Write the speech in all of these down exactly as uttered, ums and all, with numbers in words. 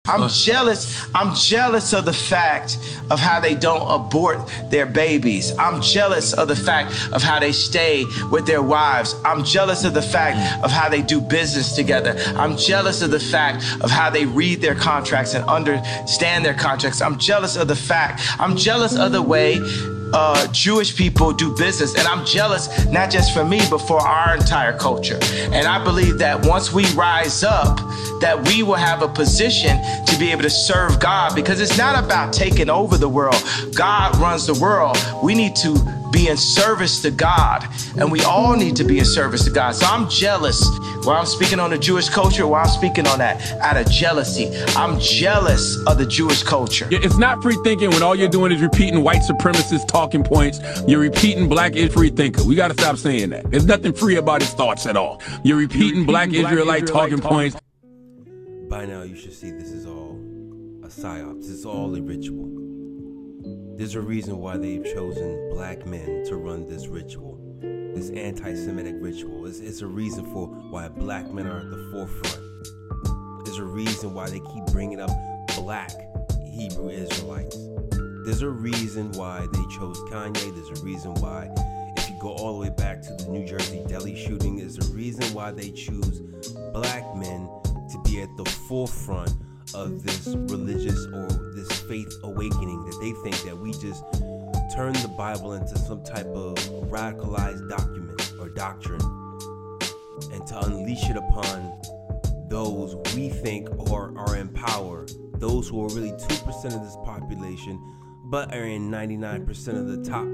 I'm jealous. I'm jealous of the fact of how they don't abort their babies. I'm jealous of the fact of how they stay with their wives. I'm jealous of the fact of how they do business together. I'm jealous of the fact of how they read their contracts and understand their contracts. I'm jealous of the fact. I'm jealous of the way Uh, Jewish people do business, and I'm jealous not just for me but for our entire culture. And I believe that once we rise up, that we will have a position to be able to serve God, because it's not about taking over the world. God runs the world. We need to be in service to God, and we all need to be in service to God. So I'm jealous. While I'm speaking on the Jewish culture, while I'm speaking on that out of jealousy, I'm jealous of the Jewish culture. It's not free thinking when all you're doing is repeating white supremacist talking points. You're repeating black is free thinker. We got to stop saying that. There's nothing free about his thoughts at all. You're repeating, you're repeating black, black Israelite, Israelite talking, talking points. By now you should see this is all a psyop. This is all a ritual. There's a reason why they've chosen black men to run this ritual, this anti-Semitic ritual. It's, it's a reason for why black men are at the forefront. There's a reason why they keep bringing up black Hebrew Israelites. There's a reason why they chose Kanye. There's a reason why, if you go all the way back to the New Jersey Delhi shooting, there's a reason why they choose black men to be at the forefront of this religious or this faith awakening, that they think that we just turn the Bible into some type of radicalized document or doctrine and to unleash it upon those we think are, are in power, those who are really two percent of this population but are in ninety-nine percent of the top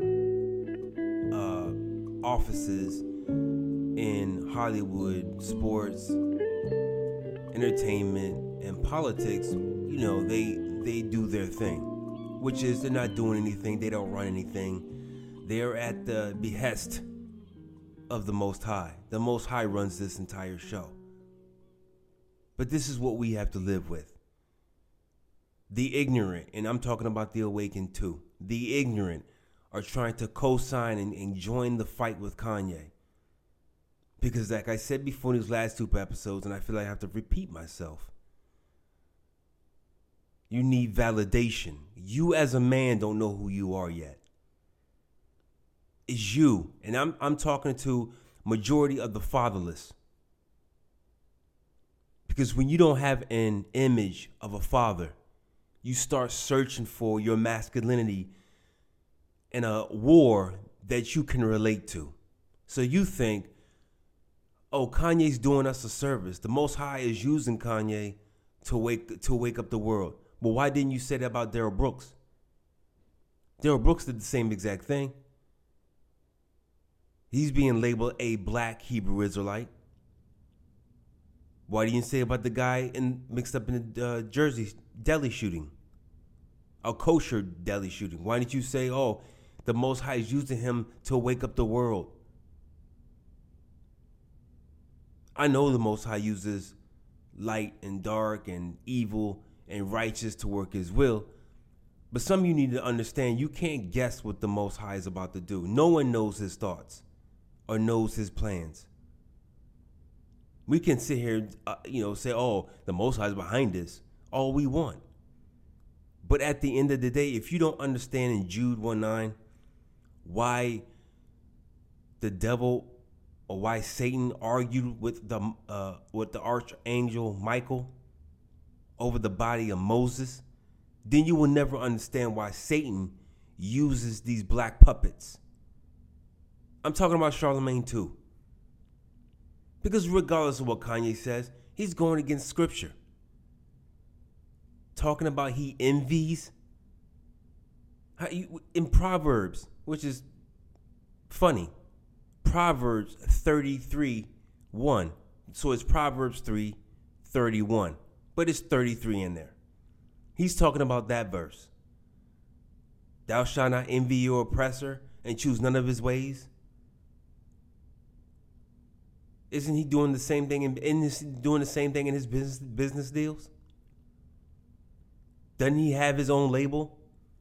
uh, offices in Hollywood, sports, entertainment, and politics. You know, they they do their thing, which is they're not doing anything. They don't run anything. They're at the behest of the Most High. The Most High runs this entire show. But this is what we have to live with. The ignorant, and I'm talking about the awakened too, the ignorant are trying to co-sign and, and join the fight with Kanye. Because like I said before in these last two episodes, and I feel like I have to repeat myself, you need validation. You as a man don't know who you are yet. It's you. And I'm I'm talking to majority of the fatherless. Because when you don't have an image of a father, you start searching for your masculinity in a war that you can relate to. So you think, oh, Kanye's doing us a service. The Most High is using Kanye to wake to wake up the world. But why didn't you say that about Daryl Brooks? Daryl Brooks did the same exact thing. He's being labeled a black Hebrew Israelite. Why didn't you say about the guy in, mixed up in the uh, Jersey Delhi shooting? A kosher Delhi shooting. Why didn't you say, oh, the Most High is using him to wake up the world? I know the Most High uses light and dark and evil and righteous to work his will. But some of you need to understand, you can't guess what the Most High is about to do. No one knows his thoughts or knows his plans. We can sit here, uh, you know, say, oh, the Most High is behind this. All we want. But at the end of the day, if you don't understand in Jude one nine why the devil or why Satan argued with the uh, with the archangel Michael over the body of Moses, then you will never understand why Satan uses these black puppets. I'm talking about Charlemagne too. Because regardless of what Kanye says, he's going against scripture. Talking about he envies. How you, in Proverbs, which is funny, Proverbs thirty-three one. So it's Proverbs three thirty-one. But it's thirty-three in there. He's talking about that verse. Thou shalt not envy your oppressor and choose none of his ways. Isn't he doing the same thing in, in his, doing the same thing in his business business deals? Doesn't he have his own label?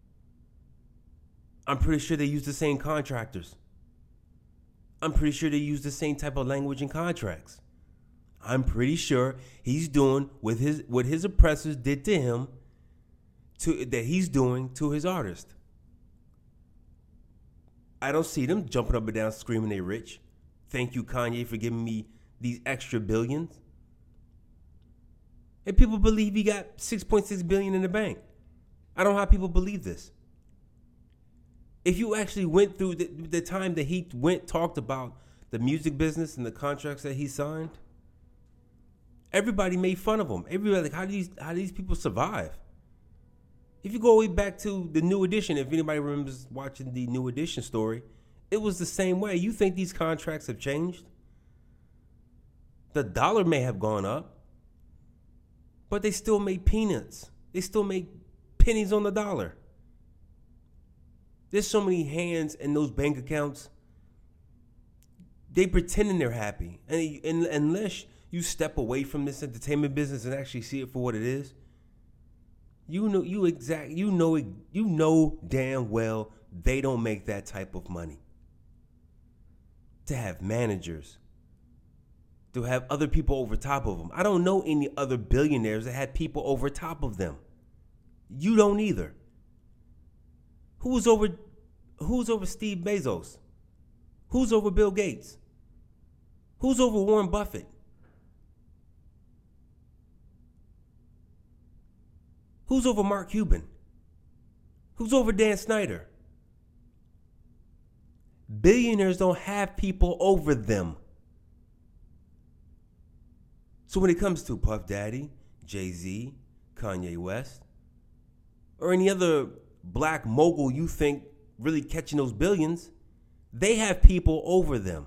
I'm pretty sure they use the same contractors. I'm pretty sure they use the same type of language in contracts. I'm pretty sure he's doing with his what his oppressors did to him, to that he's doing to his artist. I don't see them jumping up and down screaming they rich. Thank you, Kanye, for giving me these extra billions. And people believe he got six point six billion dollars in the bank. I don't know how people believe this. If you actually went through the, the time that he went, talked about the music business and the contracts that he signed, everybody made fun of him. Everybody like, how do these how do these people survive? If you go way back to the New Edition, if anybody remembers watching the New Edition story, it was the same way. You think these contracts have changed? The dollar may have gone up, but they still made peanuts. They still make pennies on the dollar. There's so many hands in those bank accounts. They pretending they're happy. And, and unless you step away from this entertainment business and actually see it for what it is, you know you exact you know you know damn well they don't make that type of money. To have managers, to have other people over top of them. I don't know any other billionaires that had people over top of them. You don't either. Who's over who's over Steve Bezos? Who's over Bill Gates? Who's over Warren Buffett? Who's over Mark Cuban? Who's over Dan Snyder? Billionaires don't have people over them. So when it comes to Puff Daddy, Jay-Z, Kanye West, or any other black mogul you think really catching those billions, they have people over them.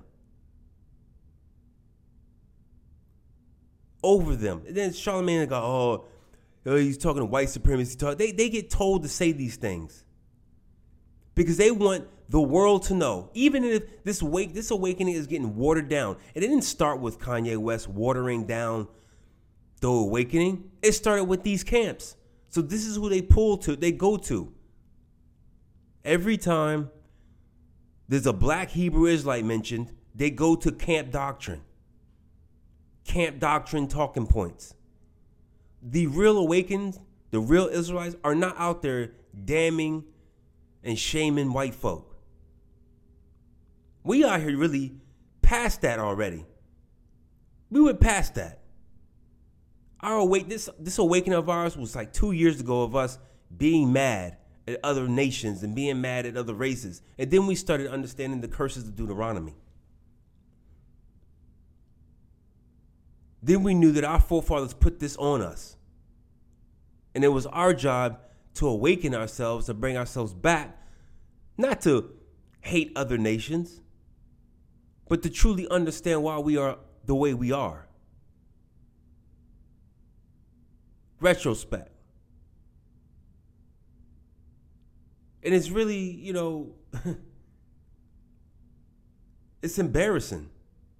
Over them. And then Charlamagne go, oh, oh, he's talking to white supremacy. They, they get told to say these things because they want the world to know. Even if this wake, this awakening is getting watered down. It didn't start with Kanye West watering down the awakening. It started with these camps. So this is who they pull to, they go to. Every time there's a black Hebrew Israelite mentioned, they go to camp doctrine. Camp doctrine talking points. The real awakened, the real Israelites are not out there damning and shaming white folk. We out here really past that already. We went past that. Our awake this this awakening of ours was like two years ago of us being mad at other nations and being mad at other races. And then we started understanding the curses of Deuteronomy. Then we knew that our forefathers put this on us. And it was our job to awaken ourselves, to bring ourselves back, not to hate other nations, but to truly understand why we are the way we are. Retrospect. And it's really, you know, it's embarrassing.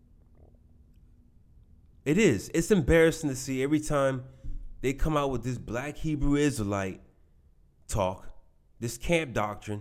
It is. It's embarrassing to see every time they come out with this black Hebrew Israelite talk, this camp doctrine,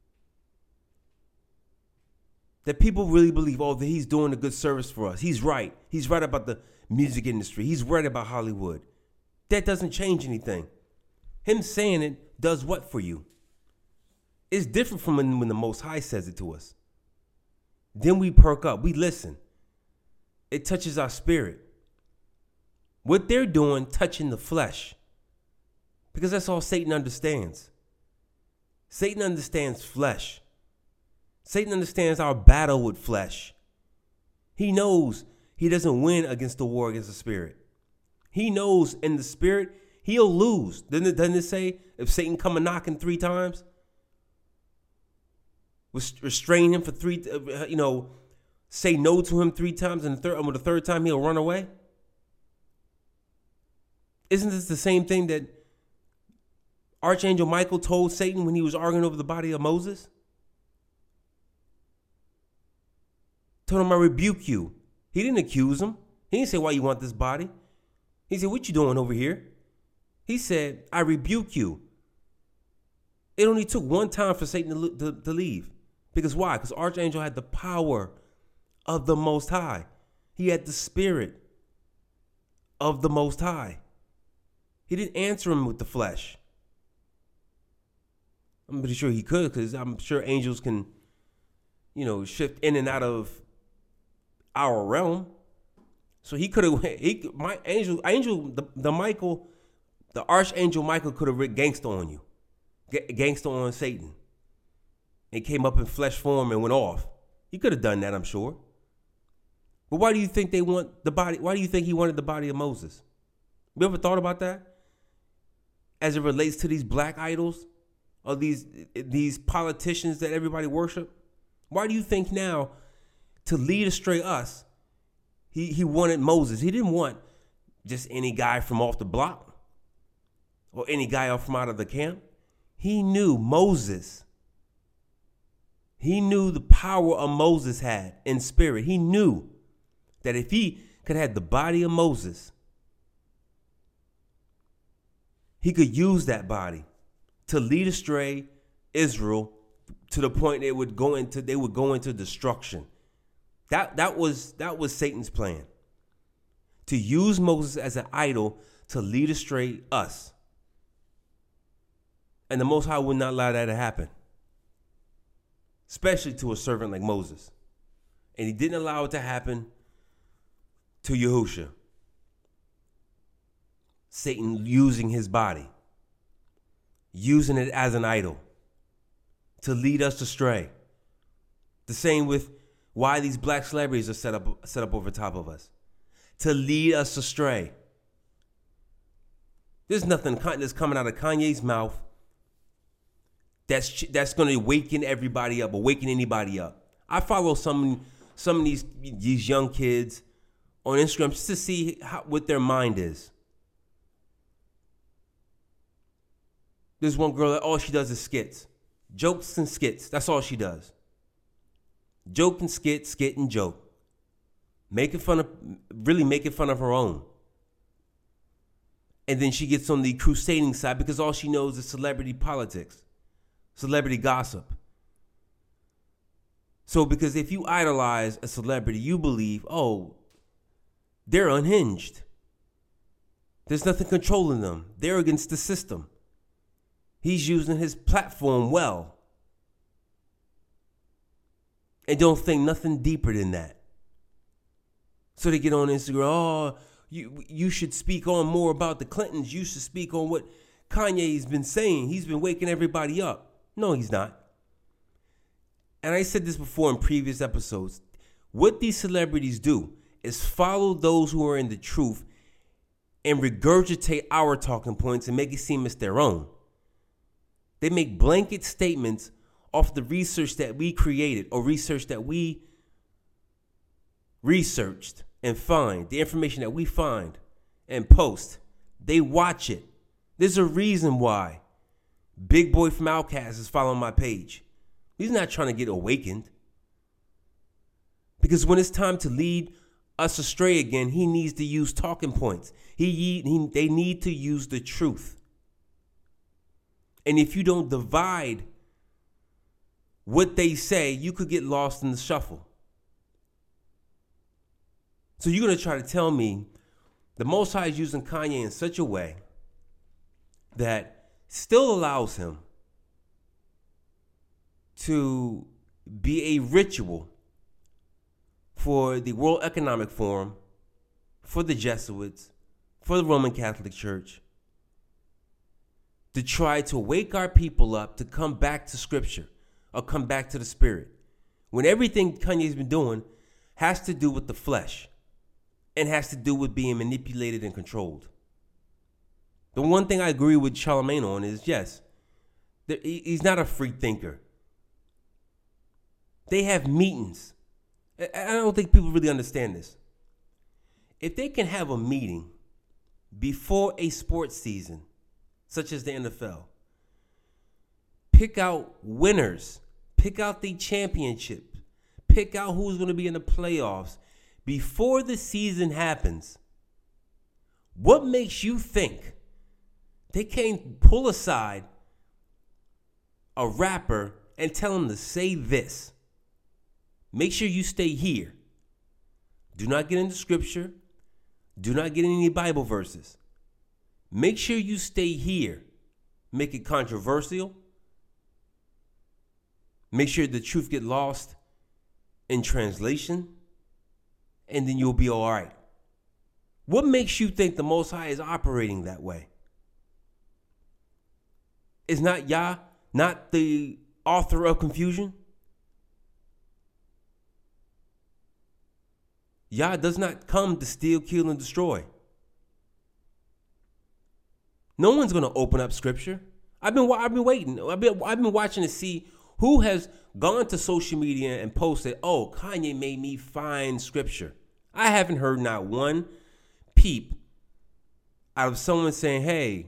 that people really believe, oh, that he's doing a good service for us. He's right. He's right about the music industry. He's right about Hollywood. That doesn't change anything. Him saying it does what for you? It's different from when, when the Most High says it to us. Then we perk up. We listen. It touches our spirit. What they're doing, touching the flesh. Because that's all Satan understands. Satan understands flesh. Satan understands our battle with flesh. He knows he doesn't win against the war against the spirit. He knows in the spirit, he'll lose. Doesn't it, doesn't it say if Satan come a knocking three times? Restrain him for three, you know, say no to him three times, and the third, the third time he'll run away? Isn't this the same thing that Archangel Michael told Satan when he was arguing over the body of Moses? Told him, I rebuke you. He didn't accuse him. He didn't say, why you want this body? He said, what you doing over here? He said, I rebuke you. It only took one time for Satan to, to, to leave. Because why? Because Archangel had the power of the Most High. He had the spirit. of the Most High. He didn't answer him with the flesh. I'm pretty sure he could, because I'm sure angels can, you know, shift in and out of our realm. So he could have, he, my angel, angel, the, the Michael, the archangel Michael could have writ gangster on you, G- gangster on Satan. And came up in flesh form and went off. He could have done that, I'm sure. But why do you think they want the body? Why do you think he wanted the body of Moses? You ever thought about that? As it relates to these black idols or these these politicians that everybody worship? Why do you think now, to lead astray us, he, he wanted Moses? He didn't want just any guy from off the block or any guy off from out of the camp. He knew Moses. He knew the power of Moses had in spirit. He knew that if he could have the body of Moses, he could use that body to lead astray Israel to the point they would go into they would go into destruction. That that was that was Satan's plan. To use Moses as an idol to lead astray us. And the Most High would not allow that to happen. Especially to a servant like Moses. And he didn't allow it to happen to Yahushua. Satan using his body, using it as an idol to lead us astray. The same with why these black celebrities are set up set up over top of us, to lead us astray. There's nothing that's coming out of Kanye's mouth that's that's going to awaken everybody up, awaken anybody up. I follow some some of these these young kids on Instagram just to see how, what their mind is. There's one girl that all she does is skits. Jokes and skits. That's all she does. Joke and skit, skit and joke. Making fun of, really making fun of her own. And then she gets on the crusading side because all she knows is celebrity politics, celebrity gossip. So because if you idolize a celebrity, you believe, oh, they're unhinged. There's nothing controlling them. They're against the system. He's using his platform well. And don't think nothing deeper than that. So they get on Instagram, oh, you you should speak on more about the Clintons. You should speak on what Kanye's been saying. He's been waking everybody up. No, he's not. And I said this before in previous episodes. What these celebrities do is follow those who are in the truth and regurgitate our talking points and make it seem as their own. They make blanket statements off the research that we created or research that we researched and find, the information that we find and post. They watch it. There's a reason why Big Boy from Outkast is following my page. He's not trying to get awakened. Because when it's time to lead us astray again, he needs to use talking points. He, he They need to use the truth. And if you don't divide what they say, you could get lost in the shuffle. So you're going to try to tell me the Most High is using Kanye in such a way that still allows him to be a ritual for the World Economic Forum, for the Jesuits, for the Roman Catholic Church, to try to wake our people up to come back to Scripture or come back to the Spirit, when everything Kanye's been doing has to do with the flesh and has to do with being manipulated and controlled. The one thing I agree with Charlemagne on is, yes, he's not a free thinker. They have meetings. I don't think people really understand this. If they can have a meeting before a sports season, such as the N F L, pick out winners, pick out the championship, pick out who's going to be in the playoffs before the season happens, what makes you think they can't pull aside a rapper and tell him to say this? Make sure you stay here. Do not get into Scripture. Do not get any Bible verses. Make sure you stay here. Make it controversial. Make sure the truth get lost in translation, and then you'll be all right. What makes you think the Most High is operating that way? Is not Yah not the author of confusion? Yah does not come to steal, kill, and destroy. No one's going to open up scripture. I've been I've been waiting. I've been I've been watching to see who has gone to social media and posted, "Oh, Kanye made me find scripture." I haven't heard not one peep out of someone saying, "Hey,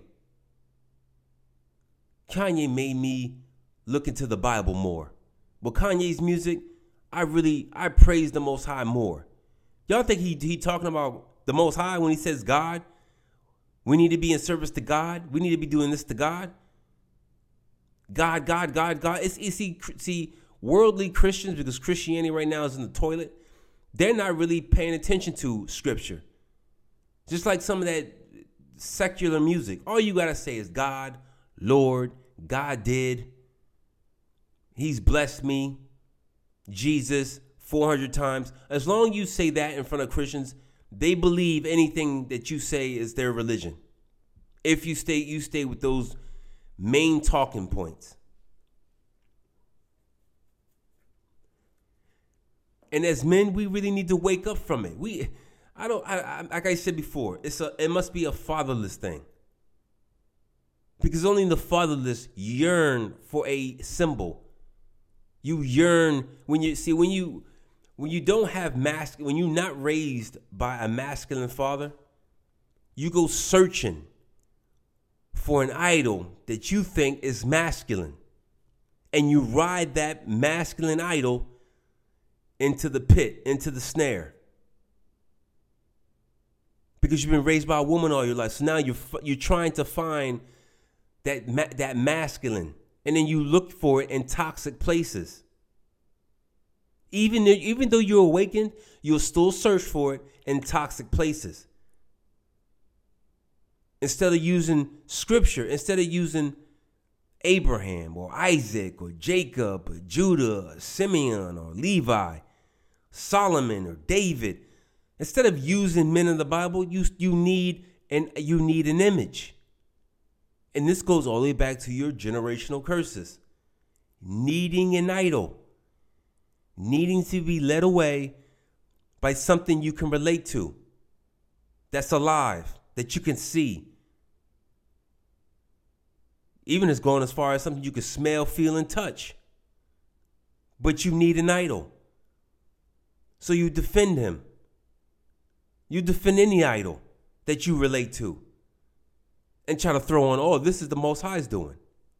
Kanye made me look into the Bible more." Well, Kanye's music, I really I praise the Most High more. Y'all think he he talking about the Most High when he says God? We need to be in service to God. We need to be doing this to God. God, God, God, God. It's, it's see, see, worldly Christians, because Christianity right now is in the toilet, they're not really paying attention to scripture. Just like some of that secular music. All you got to say is God, Lord, God did. He's blessed me. Jesus, four hundred times. As long as you say that in front of Christians, they believe anything that you say is their religion. If you stay, you stay with those main talking points. And as men, we really need to wake up from it. We, I don't, I, I, like I said before, it's a, it must be a fatherless thing. Because only the fatherless yearn for a symbol. You yearn when you see when you. When you don't have mas- when you're not raised by a masculine father, you go searching for an idol that you think is masculine. And you ride that masculine idol into the pit, into the snare. Because you've been raised by a woman all your life. So now you're you're trying to find that ma- that masculine. And then you look for it in toxic places. Even, even though you're awakened, you'll still search for it in toxic places. Instead of using scripture, instead of using Abraham or Isaac or Jacob or Judah or Simeon or Levi, Solomon or David, instead of using men in the Bible, you, you need an, you need an image. And this goes all the way back to your generational curses. Needing an idol. Needing to be led away by something you can relate to, that's alive, that you can see. Even as going as far as something you can smell, feel, and touch. But you need an idol. So you defend him. You defend any idol that you relate to. And try to throw on, oh, this is the Most High's doing.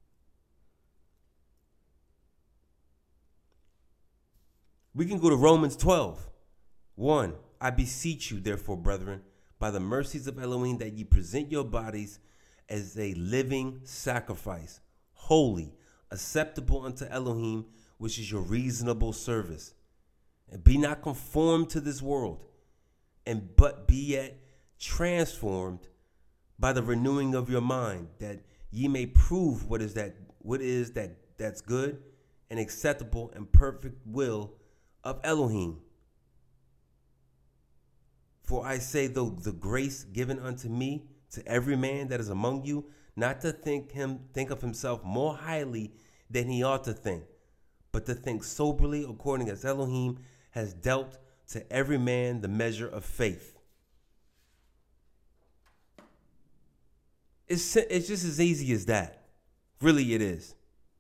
We can go to Romans twelve, one. I beseech you, therefore, brethren, by the mercies of Elohim, that ye present your bodies as a living sacrifice, holy, acceptable unto Elohim, which is your reasonable service. And be not conformed to this world, and but be yet transformed by the renewing of your mind, that ye may prove what is that what is that that's good and acceptable and perfect will of Elohim. For I say, though the grace given unto me, to every man that is among you, not to think him think of himself more highly than he ought to think, but to think soberly, according as Elohim has dealt to every man the measure of faith. It's it's just as easy as that. Really, it is.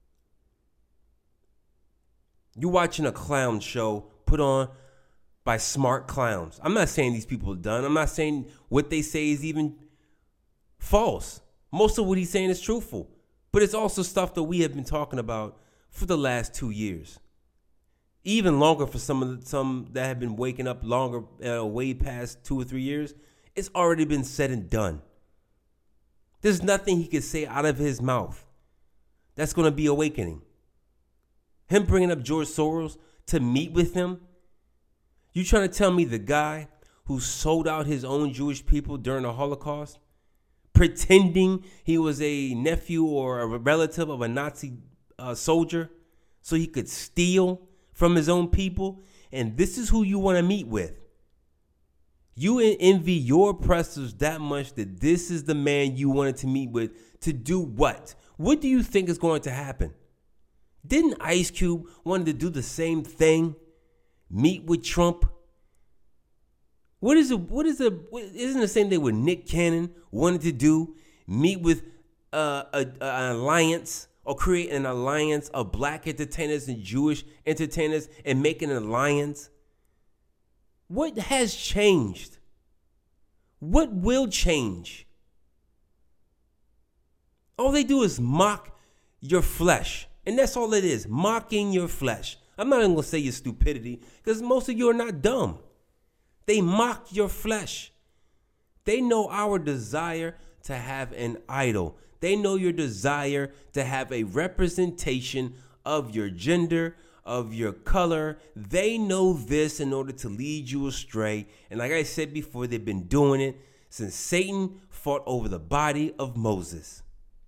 You're watching a clown show put on by smart clowns. I'm not saying these people are done. I'm not saying what they say is even false. Most of what he's saying is truthful. But it's also stuff that we have been talking about for the last two years. Even longer for some of the, some that have been waking up longer, uh, way past two or three years. It's already been said and done. There's nothing he could say out of his mouth that's going to be awakening. Him bringing up George Soros to meet with him. You trying to tell me the guy who sold out his own Jewish people during the Holocaust, pretending he was a nephew or a relative of a Nazi uh, soldier so he could steal from his own people. And this is who you want to meet with. You envy your oppressors that much that this is the man you wanted to meet with to do what? What do you think is going to happen? Didn't Ice Cube wanted to do the same thing? Meet with Trump? What is it? What is it? Isn't the same thing what Nick Cannon wanted to do? Meet with uh, a, a, an alliance or create an alliance of black entertainers and Jewish entertainers and make an alliance? What has changed? What will change? All they do is mock your flesh. And that's all it is, mocking your flesh. I'm not even going to say your stupidity because most of you are not dumb. They mock your flesh. They know our desire to have an idol. They know your desire to have a representation of your gender, of your color. They know this in order to lead you astray. And like I said before, they've been doing it since Satan fought over the body of Moses.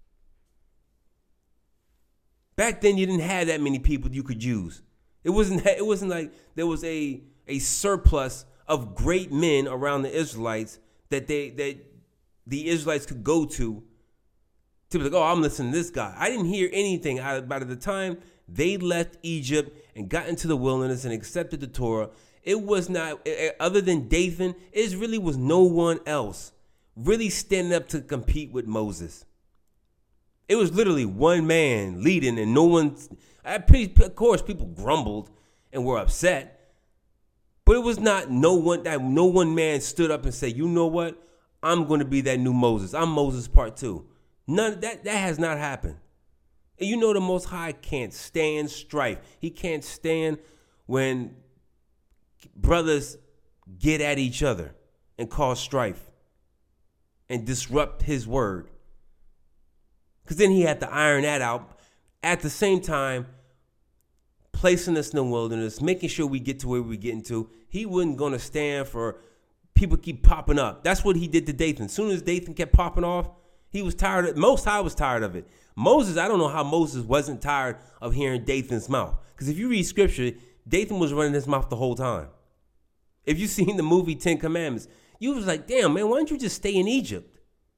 Back then, you didn't have that many people you could use. It wasn't, it wasn't like there was a, a surplus of great men around the Israelites that they that the Israelites could go to to be like, oh, I'm listening to this guy. I didn't hear anything by the time they left Egypt and got into the wilderness and accepted the Torah. It was not, other than Dathan, it really was no one else really standing up to compete with Moses. It was literally one man leading and no one, of course, people grumbled and were upset. But it was not no one, that no one man stood up and said, you know what? I'm going to be that new Moses. I'm Moses part two. None that, that has not happened. And you know the Most High can't stand strife. He can't stand when brothers get at each other and cause strife and disrupt his word. Because then he had to iron that out. At the same time, placing us in the wilderness, making sure we get to where we're getting to. He wasn't going to stand for people keep popping up. That's what he did to Dathan. As soon as Dathan kept popping off, he was tired of it. Most High was tired of it. Moses, I don't know how Moses wasn't tired of hearing Dathan's mouth. Because if you read scripture, Dathan was running his mouth the whole time. If you've seen the movie Ten Commandments, you was like, damn, man, why don't you just stay in Egypt?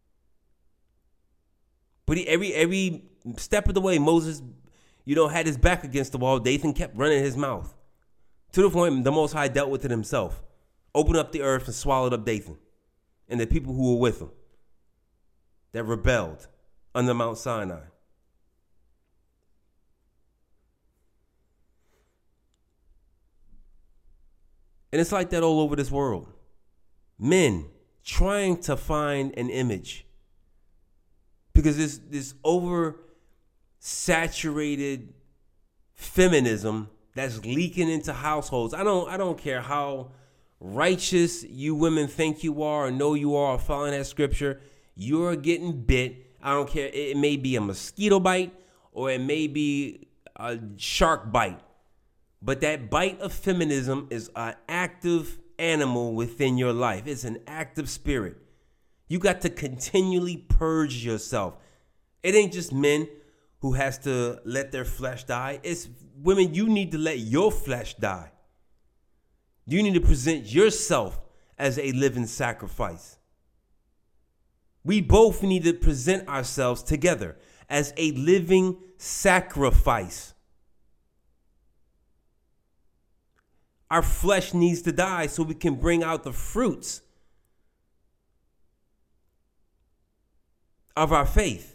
But he, every every step of the way, Moses, you know, had his back against the wall. Dathan kept running his mouth. To the point the Most High dealt with it himself. Opened up the earth and swallowed up Dathan and the people who were with him that rebelled under Mount Sinai. And it's like that all over this world. Men trying to find an image. Because this this oversaturated feminism that's leaking into households. I don't I don't care how righteous you women think you are or know you are or following that scripture. You're getting bit. I don't care. It may be a mosquito bite or it may be a shark bite. But that bite of feminism is an active animal within your life. It's an active spirit. You got to continually purge yourself. It ain't just men who has to let their flesh die. It's women, you need to let your flesh die. You need to present yourself as a living sacrifice. We both need to present ourselves together as a living sacrifice. Our flesh needs to die so we can bring out the fruits of our faith.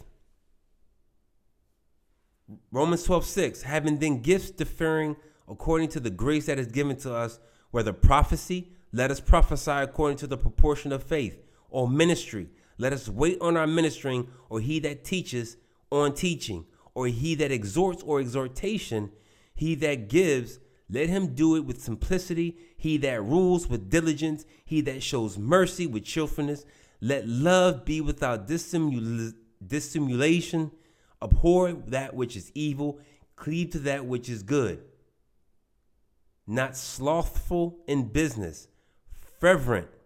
Romans twelve six, having then gifts differing according to the grace that is given to us, whether prophecy, let us prophesy according to the proportion of faith, or ministry, let us wait on our ministering, or he that teaches on teaching, or he that exhorts or exhortation, he that gives, let him do it with simplicity, he that rules with diligence, he that shows mercy with cheerfulness. Let love be without dissimul- dissimulation. Abhor that which is evil. Cleave to that which is good. Not slothful in business. Fervent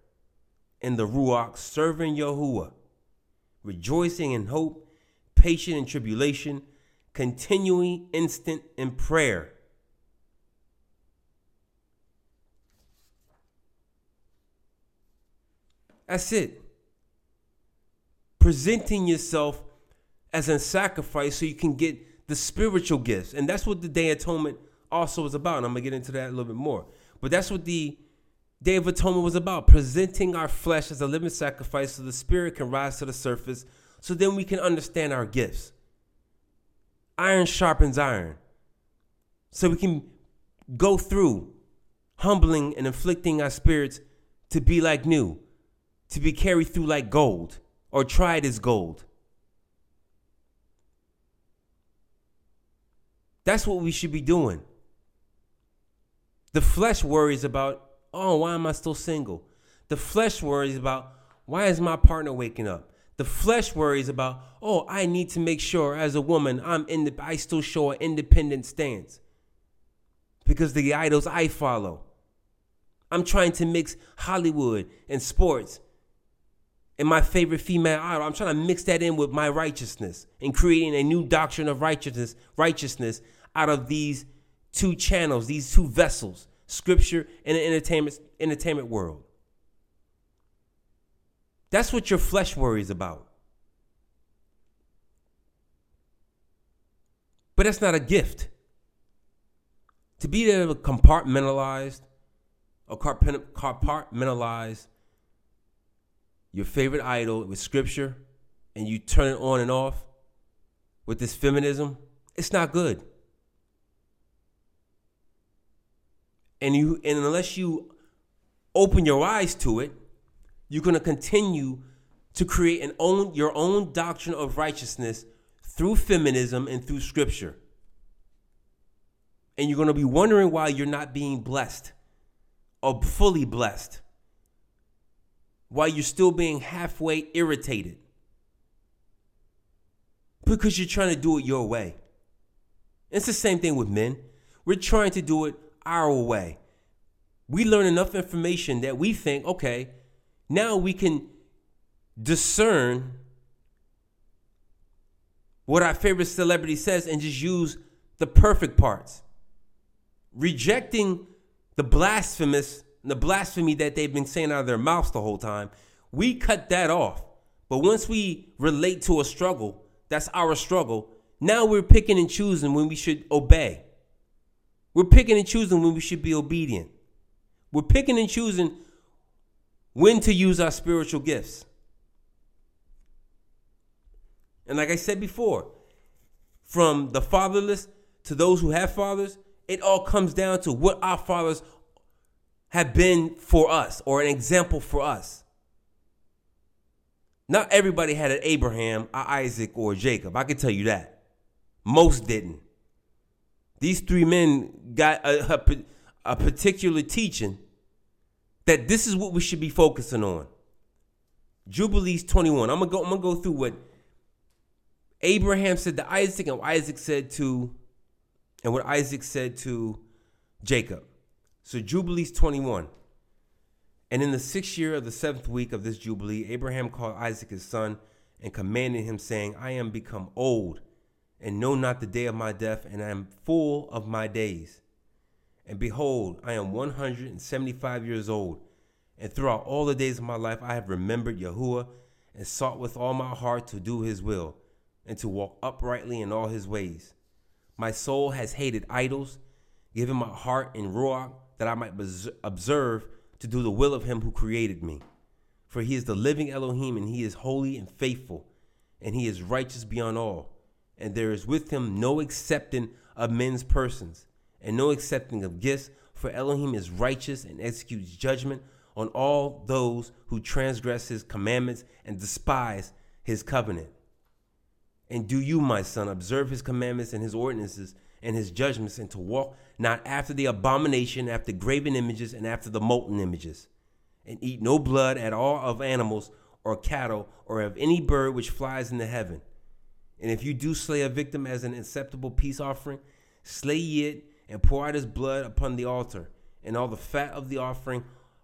in the Ruach, serving Yahuwah, rejoicing in hope, patient in tribulation, continuing instant in prayer. That's it. Presenting yourself as a sacrifice so you can get the spiritual gifts. And that's what the Day of Atonement also is about. And I'm going to get into that a little bit more. But that's what the Day of Atonement was about. Presenting our flesh as a living sacrifice so the spirit can rise to the surface so then we can understand our gifts. Iron sharpens iron. So we can go through humbling and inflicting our spirits to be like new, to be carried through like gold or tried as gold. That's what we should be doing. The flesh worries about, oh, why am I still single? The flesh worries about, why is my partner waking up? The flesh worries about, oh, I need to make sure as a woman I'm in the, I still show an independent stance because the idols I follow. I'm trying to mix Hollywood and sports and my favorite female idol. I'm trying to mix that in with my righteousness and creating a new doctrine of righteousness, righteousness out of these two channels, these two vessels, scripture and the entertainment, entertainment world. That's what your flesh worries about. But that's not a gift. To be there compartmentalized or compartmentalize your favorite idol with scripture and you turn it on and off with this feminism, it's not good. And you and unless you open your eyes to it, you're going to continue to create an own your own doctrine of righteousness through feminism and through scripture. And you're going to be wondering why you're not being blessed or fully blessed. Why you're still being halfway irritated. Because you're trying to do it your way. It's the same thing with men. We're trying to do it our way. We learn enough information that we think, okay, now we can discern what our favorite celebrity says and just use the perfect parts. Rejecting the blasphemous, the blasphemy that they've been saying out of their mouths the whole time, we cut that off. But once we relate to a struggle, that's our struggle, now we're picking and choosing when we should obey. We're picking and choosing when we should be obedient. We're picking and choosing when to use our spiritual gifts. And like I said before, from the fatherless to those who have fathers, it all comes down to what our fathers have been for us or an example for us. Not everybody had an Abraham, an Isaac, or a Jacob. I can tell you that. Most didn't. These three men got a, a, a particular teaching that this is what we should be focusing on. Jubilees twenty-one. I'm gonna go. I'm gonna go through what Abraham said to Isaac, and what Isaac said to, and what Isaac said to Jacob. So Jubilees twenty-one. And in the sixth year of the seventh week of this jubilee, Abraham called Isaac his son and commanded him, saying, I am become old, and know not the day of my death, and I am full of my days. And behold, I am one hundred seventy-five years old, and throughout all the days of my life I have remembered Yahuwah, and sought with all my heart to do his will, and to walk uprightly in all his ways. My soul has hated idols, given my heart in Ruach, that I might observe to do the will of him who created me. For he is the living Elohim, and he is holy and faithful, and he is righteous beyond all. And there is with him no accepting of men's persons, and no accepting of gifts, for Elohim is righteous and executes judgment on all those who transgress his commandments and despise his covenant. And do you, my son, observe his commandments and his ordinances and his judgments, and to walk not after the abomination, after graven images, and after the molten images, and eat no blood at all of animals or cattle or of any bird which flies in the heaven. And if you do slay a victim as an acceptable peace offering, slay ye it, and pour out his blood upon the altar, and all the fat of the offering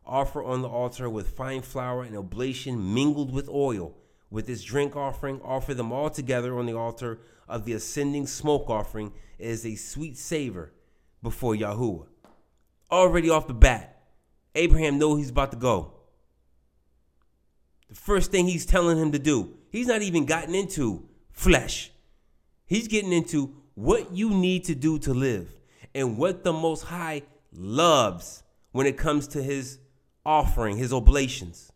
offer on the altar with fine flour and oblation mingled with oil. With this drink offering, offer them all together on the altar of the ascending smoke offering as a sweet savor before Yahuwah. Already off the bat, Abraham knows he's about to go. The first thing he's telling him to do, he's not even gotten into flesh. He's getting into what you need to do to live and what the Most High loves when it comes to his offering, his oblations.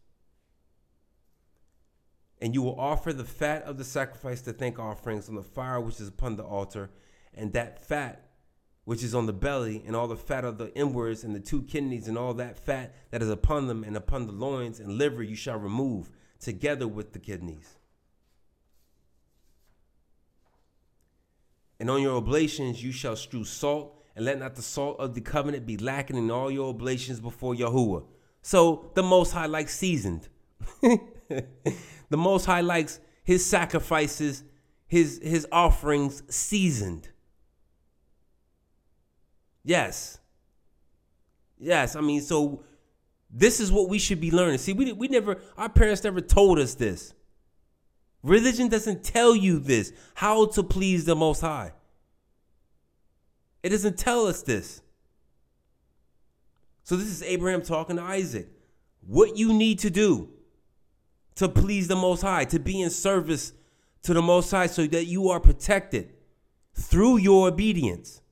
And you will offer the fat of the sacrifice to thank offerings on the fire which is upon the altar, and that fat which is on the belly, and all the fat of the inwards, and the two kidneys, and all that fat that is upon them, and upon the loins and liver you shall remove, together with the kidneys. And on your oblations you shall strew salt, and let not the salt of the covenant be lacking in all your oblations before Yahuwah. So the Most High likes seasoned. The Most High likes his sacrifices, his, his offerings seasoned. Yes. Yes, I mean, so this is what we should be learning. See, we we never, our parents never told us this. Religion doesn't tell you this, how to please the Most High. It doesn't tell us this. So this is Abraham talking to Isaac. What you need to do to please the Most High, to be in service to the Most High so that you are protected through your obedience.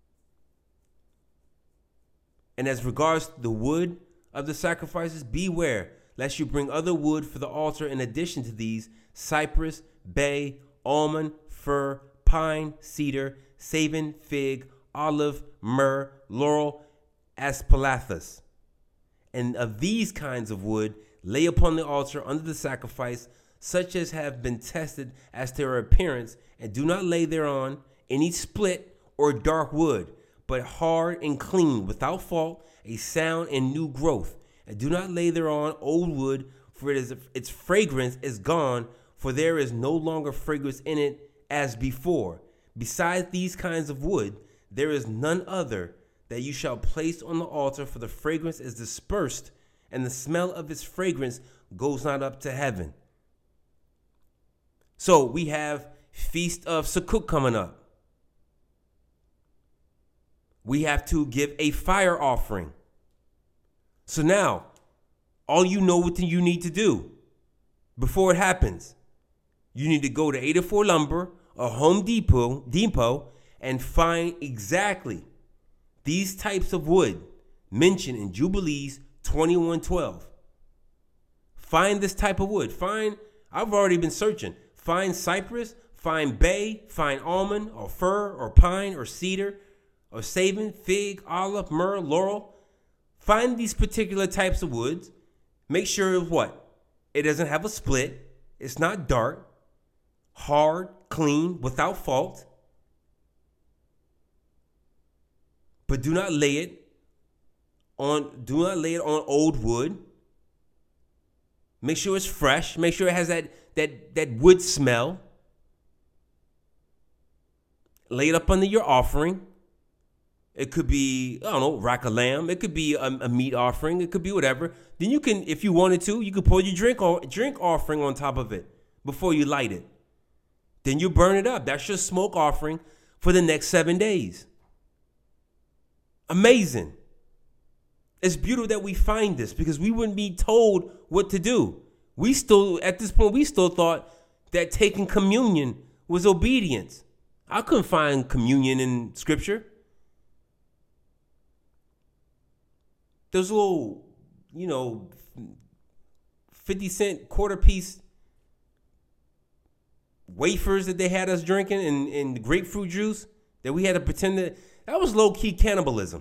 And as regards the wood of the sacrifices, beware lest you bring other wood for the altar in addition to these: cypress, bay, almond, fir, pine, cedar, savin, fig, olive, myrrh, laurel, aspalathus. And of these kinds of wood lay upon the altar under the sacrifice, such as have been tested as to their appearance, and do not lay thereon any split or dark wood, but hard and clean, without fault, a sound and new growth. And do not lay thereon old wood, for it is its fragrance is gone, for there is no longer fragrance in it as before. Besides these kinds of wood, there is none other that you shall place on the altar, for the fragrance is dispersed, and the smell of its fragrance goes not up to heaven. So we have Feast of Sukkot coming up. We have to give a fire offering. So now, all you know what you need to do before it happens. You need to go to eighty-four Lumber or Home Depot, Depot and find exactly these types of wood mentioned in Jubilees twenty-one twelve. Find this type of wood. Find, I've already been searching. Find cypress, find bay, find almond or fir or pine or cedar or savin, fig, olive, myrrh, laurel. Find these particular types of woods. Make sure of what? It doesn't have a split. It's not dark, hard, clean, without fault. But do not lay it on, do not lay it on old wood. Make sure it's fresh. Make sure it has that, that, that wood smell. Lay it up under your offering. It could be, I don't know, rack of lamb. It could be a, a meat offering. It could be whatever. Then you can, if you wanted to, you could pour your drink or drink offering on top of it before you light it. Then you burn it up. That's your smoke offering for the next seven days. Amazing. It's beautiful that we find this, because we wouldn't be told what to do. We still, at this point, we still thought that taking communion was obedience. I couldn't find communion in Scripture. Those little, you know, fifty cent quarter piece wafers that they had us drinking, and, and grapefruit juice that we had to pretend that, that was low key cannibalism.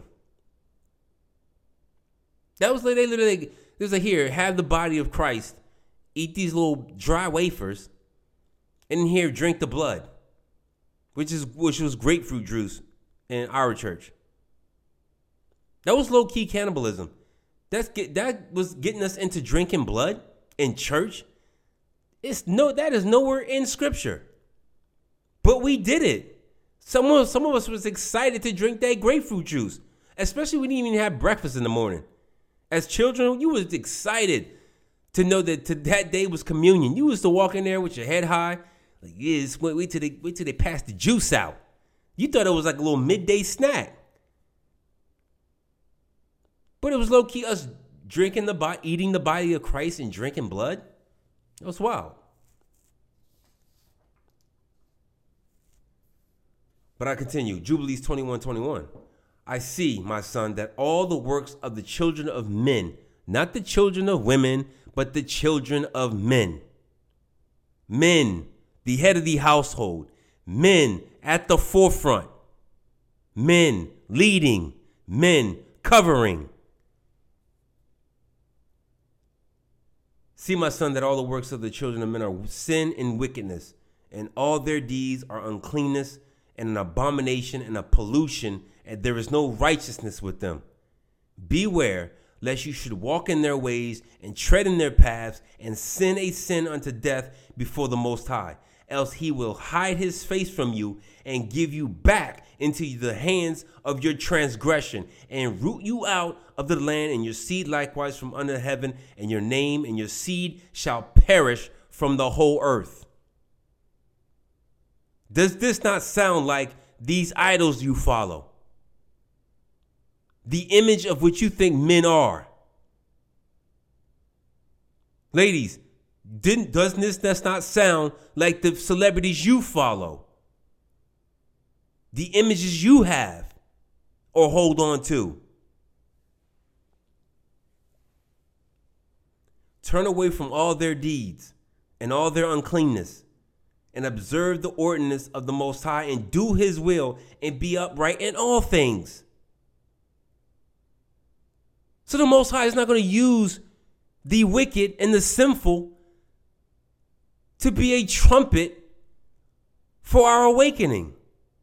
That was like, they literally, there's like, here, have the body of Christ, eat these little dry wafers, and in here drink the blood, which is which was grapefruit juice in our church. That was low key cannibalism. That's get, that was getting us into drinking blood in church. It's no, that is nowhere in Scripture, but we did it. Some of some of us was excited to drink that grapefruit juice, especially when we didn't even have breakfast in the morning. As children, you was excited to know that to, that day was communion. You used to walk in there with your head high, like, yes, wait, wait till they wait till they pass the juice out. You thought it was like a little midday snack. But it was low-key us drinking the body, eating the body of Christ and drinking blood. It was wild. But I continue. Jubilees twenty-one twenty-one. I see, my son, that all the works of the children of men, not the children of women, but the children of men. Men, the head of the household. Men at the forefront. Men leading. Men covering. See, my son, that all the works of the children of men are sin and wickedness, and all their deeds are uncleanness and an abomination and a pollution, and there is no righteousness with them. Beware, lest you should walk in their ways and tread in their paths and sin a sin unto death before the Most High. Else he will hide his face from you and give you back into the hands of your transgression and root you out of the land and your seed likewise from under heaven, and your name and your seed shall perish from the whole earth. Does this not sound like these idols you follow? The image of which you think men are. Ladies, didn't doesn't this that's not sound like the celebrities you follow? The images you have or hold on to. Turn away from all their deeds and all their uncleanness, and observe the ordinance of the Most High, and do his will, and be upright in all things. So the Most High is not going to use the wicked and the sinful to be a trumpet for our awakening.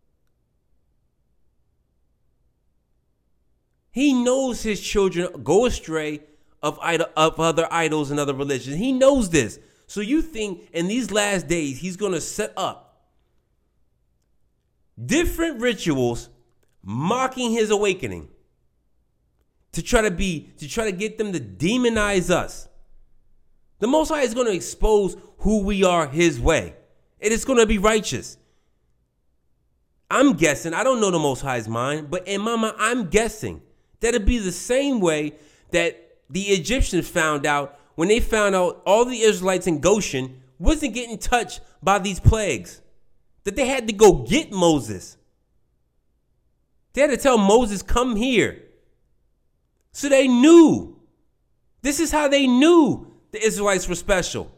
He knows his children go astray of, idol, of other idols and other religions. He knows this. So you think in these last days he's going to set up different rituals mocking his awakening to try to be, to try to get them to demonize us. The Most High is going to expose who we are his way. It is going to be righteous. I'm guessing, I don't know the Most High's mind, but in my mind, I'm guessing that it'd be the same way that the Egyptians found out when they found out all the Israelites in Goshen wasn't getting touched by these plagues, that they had to go get Moses. They had to tell Moses, come here. So they knew. This is how they knew the Israelites were special.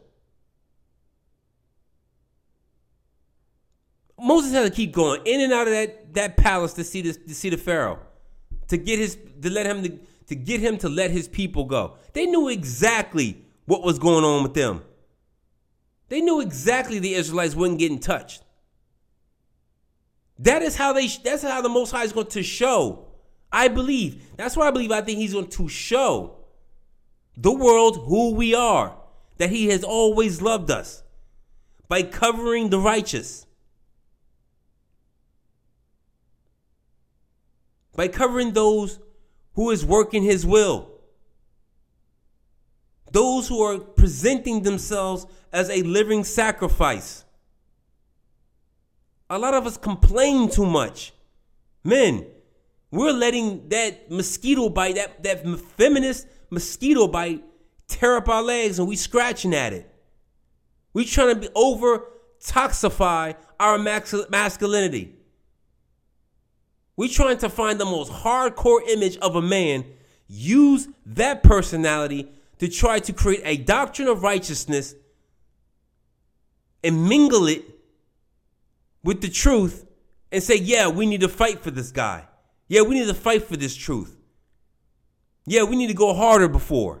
Moses had to keep going in and out of that, that palace to see this, to see the Pharaoh, to get his, to let him, to, to get him to let his people go. They knew exactly what was going on with them. They knew exactly the Israelites wouldn't get in touch. That is how they. That's how the Most High is going to show. I believe. That's why I believe. I think he's going to show the world who we are. That he has always loved us by covering the righteous. By covering those who is working his will. Those who are presenting themselves as a living sacrifice. A lot of us complain too much. Men, we're letting that mosquito bite, that, that feminist mosquito bite, tear up our legs, and we scratching at it. We trying to be over toxify our masculinity. We trying to find the most hardcore image of a man, use that personality to try to create a doctrine of righteousness and mingle it with the truth and say, yeah, we need to fight for this guy. Yeah, we need to fight for this truth. Yeah, we need to go harder before.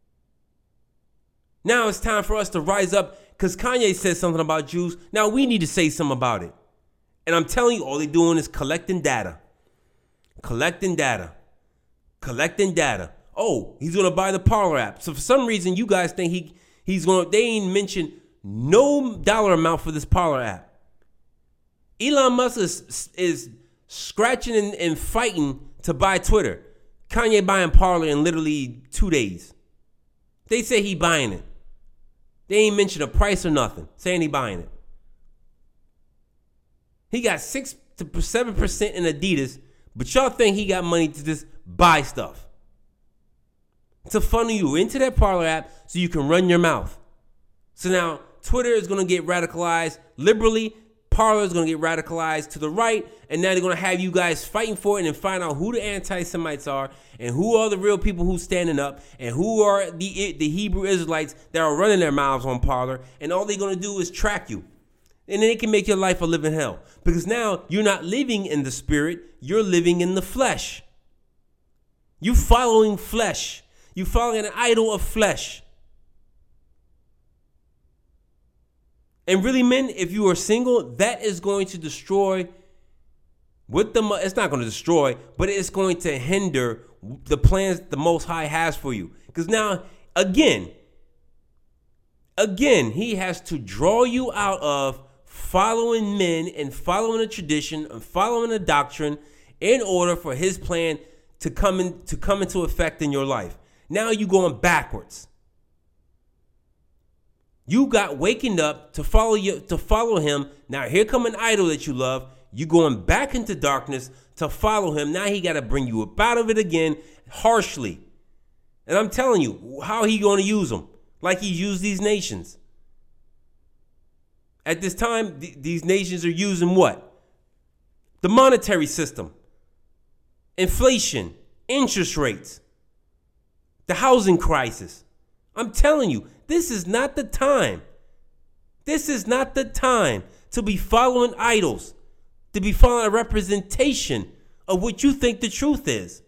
Now it's time for us to rise up because Kanye said something about Jews. Now we need to say something about it. And I'm telling you, all they're doing is collecting data. Collecting data. Collecting data. Oh, he's going to buy the Parler app. So for some reason, you guys think he he's going to, they ain't mentioned no dollar amount for this Parler app. Elon Musk is, is scratching and, and fighting to buy Twitter. Kanye buying Parler in literally two days. They say he buying it. They ain't mention a price or nothing, saying he buying it. He got six to seven percent in Adidas, but y'all think he got money to just buy stuff. To funnel you into that Parler app so you can run your mouth. So now Twitter is going to get radicalized liberally. Parler is going to get radicalized to the right. And now they're going to have you guys fighting for it and find out who the anti-Semites are and who are the real people who's standing up and who are the, the Hebrew Israelites that are running their mouths on Parler. And all they're going to do is track you. And then it can make your life a living hell. Because now you're not living in the spirit. You're living in the flesh. You following flesh. You following an idol of flesh. And really, men, if you are single, that is going to destroy with the, it's not going to destroy, but it's going to hinder the plans the Most High has for you. Because now, again, again, he has to draw you out of following men and following a tradition and following a doctrine in order for his plan to come in, to come into effect in your life. Now you're going backwards. You got waking up to follow you to follow him. Now here come an idol that you love. You going back into darkness to follow him. Now he got to bring you up out of it again harshly. And I'm telling you, how he going to use them? Like he used these nations. At this time, th- these nations are using what? The monetary system, inflation, interest rates, the housing crisis. I'm telling you, this is not the time. This is not the time to be following idols, to be following a representation of what you think the truth is.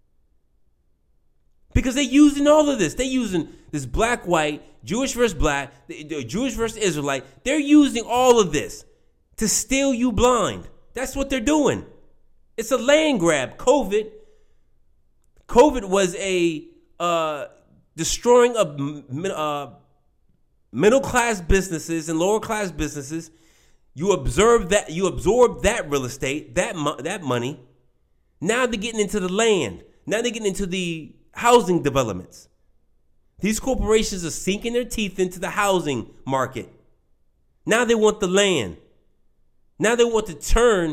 Because they're using all of this. They're using this black, white, Jewish versus black, Jewish versus Israelite. They're using all of this to steal you blind. That's what they're doing. It's a land grab. COVID. COVID was a uh, destroying of uh, middle-class businesses and lower-class businesses. You observe that. You absorb that real estate, that mo- that money. Now they're getting into the land. Now they're getting into the housing developments. These corporations are sinking their teeth into the housing market. Now they want the land. Now they want to turn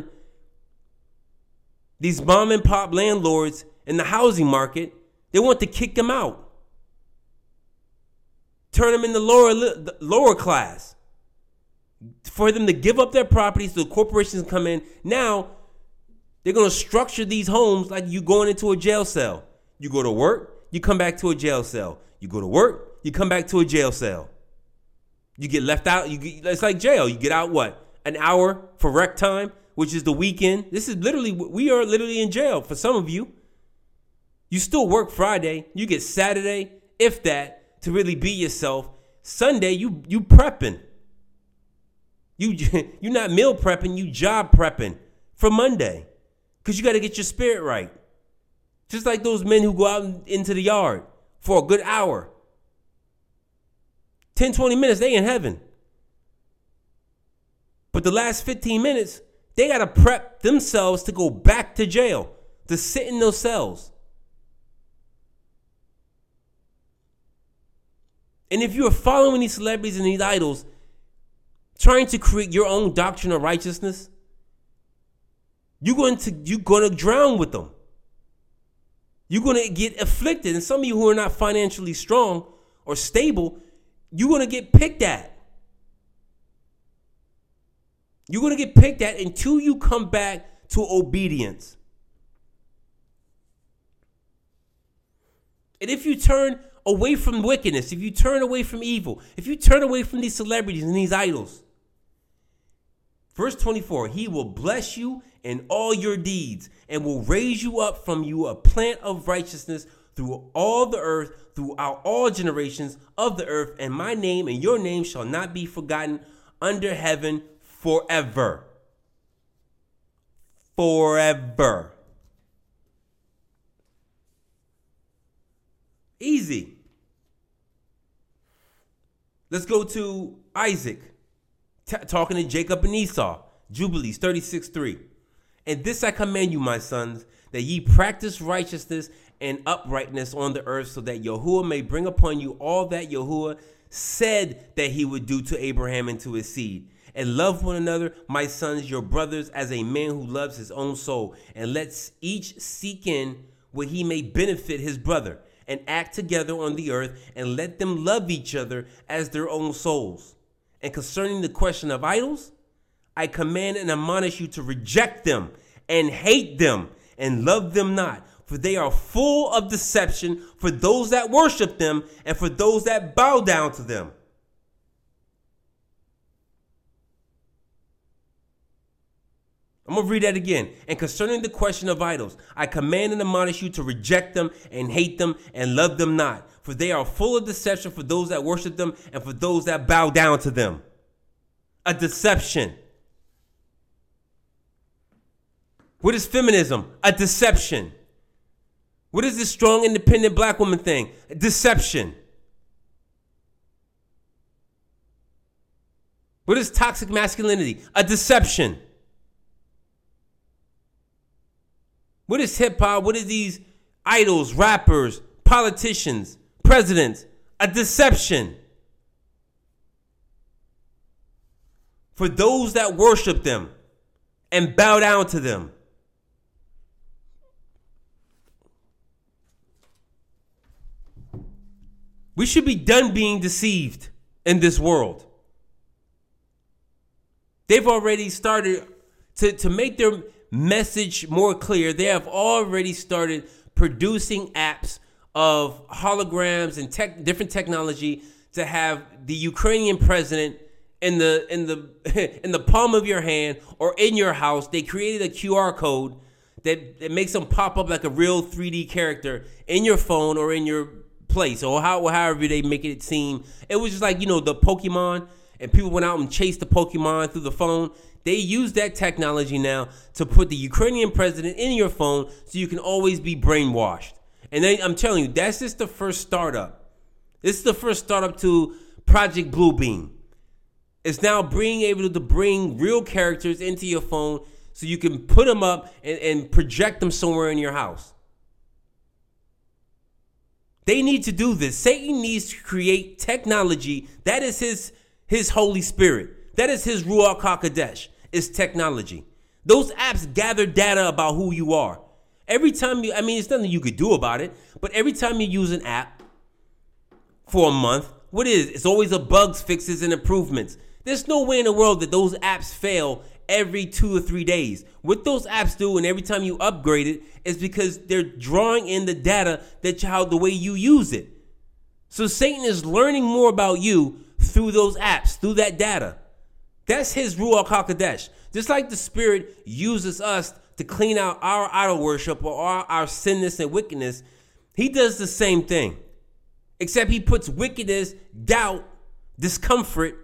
these mom and pop landlords in the housing market. They want to kick them out. Turn them in the lower, the lower class. For them to give up their properties so the corporations come in. Now they're going to structure these homes like you going into a jail cell. You go to work, you come back to a jail cell. You go to work, you come back to a jail cell. You get left out. You get, it's like jail. You get out what? An hour for rec time, which is the weekend. This is literally, we are literally in jail for some of you. You still work Friday. You get Saturday, if that, to really be yourself. Sunday, you you prepping. You, you're not meal prepping, you job prepping for Monday. Because you got to get your spirit right. Just like those men who go out into the yard for a good hour. ten, twenty minutes, they in heaven. But the last fifteen minutes, they got to prep themselves to go back to jail, to sit in those cells. And if you are following these celebrities and these idols, trying to create your own doctrine of righteousness, you're going to, you're going to drown with them. You're going to get afflicted. And some of you who are not financially strong or stable, you're going to get picked at. You're going to get picked at until you come back to obedience. And if you turn away from wickedness, if you turn away from evil, if you turn away from these celebrities and these idols, verse twenty-four, he will bless you in all your deeds and will raise you up from you a plant of righteousness through all the earth, throughout all generations of the earth, and my name and your name shall not be forgotten under heaven forever. Forever. Easy. Let's go to Isaac, t- talking to Jacob and Esau. Jubilees thirty-six three. And this I command you, my sons, that ye practice righteousness and uprightness on the earth, so that Yahuwah may bring upon you all that Yahuwah said that he would do to Abraham and to his seed. And love one another, my sons, your brothers, as a man who loves his own soul. And let's each seek in what he may benefit his brother, and act together on the earth, and let them love each other as their own souls. And concerning the question of idols, I command and admonish you to reject them and hate them and love them not, for they are full of deception for those that worship them and for those that bow down to them. I'm going to read that again. And concerning the question of idols, I command and admonish you to reject them and hate them and love them not, for they are full of deception for those that worship them and for those that bow down to them. A deception. What is feminism? A deception. What is this strong, independent black woman thing? A deception. What is toxic masculinity? A deception. What is hip hop? What is these idols, rappers, politicians, presidents? A deception. For those that worship them and bow down to them. We should be done being deceived in this world. They've already started to, to make their message more clear. They have already started producing apps of holograms and tech, different technology to have the Ukrainian president in the in the in the palm of your hand or in your house. They created a Q R code that, that makes them pop up like a real three D character in your phone or in your place, or how however they make it seem. It was just like, you know, the Pokemon, and people went out and chased the Pokemon through the phone. They use that technology now to put the Ukrainian president in your phone so you can always be brainwashed. And then, I'm telling you, that's just the first startup. This is the first startup to Project Bluebeam. It's now being able to bring real characters into your phone so you can put them up and, and project them somewhere in your house. They need to do this. Satan needs to create technology. That is his, his Holy Spirit. That is his Ruach HaKodesh. Is technology. Those apps gather data about who you are. Every time you, I mean, it's nothing you could do about it, but every time you use an app for a month, what is it? It's always a bugs, fixes, and improvements. There's no way in the world that those apps fail every two or three days. What those apps do, and every time you upgrade it, is because they're drawing in the data that how the way you use it. So Satan is learning more about you through those apps, through that data. That's his Ruach HaKodesh. Just like the Spirit uses us to clean out our idol worship or our, our sinness and wickedness, he does the same thing. Except he puts wickedness, doubt, discomfort,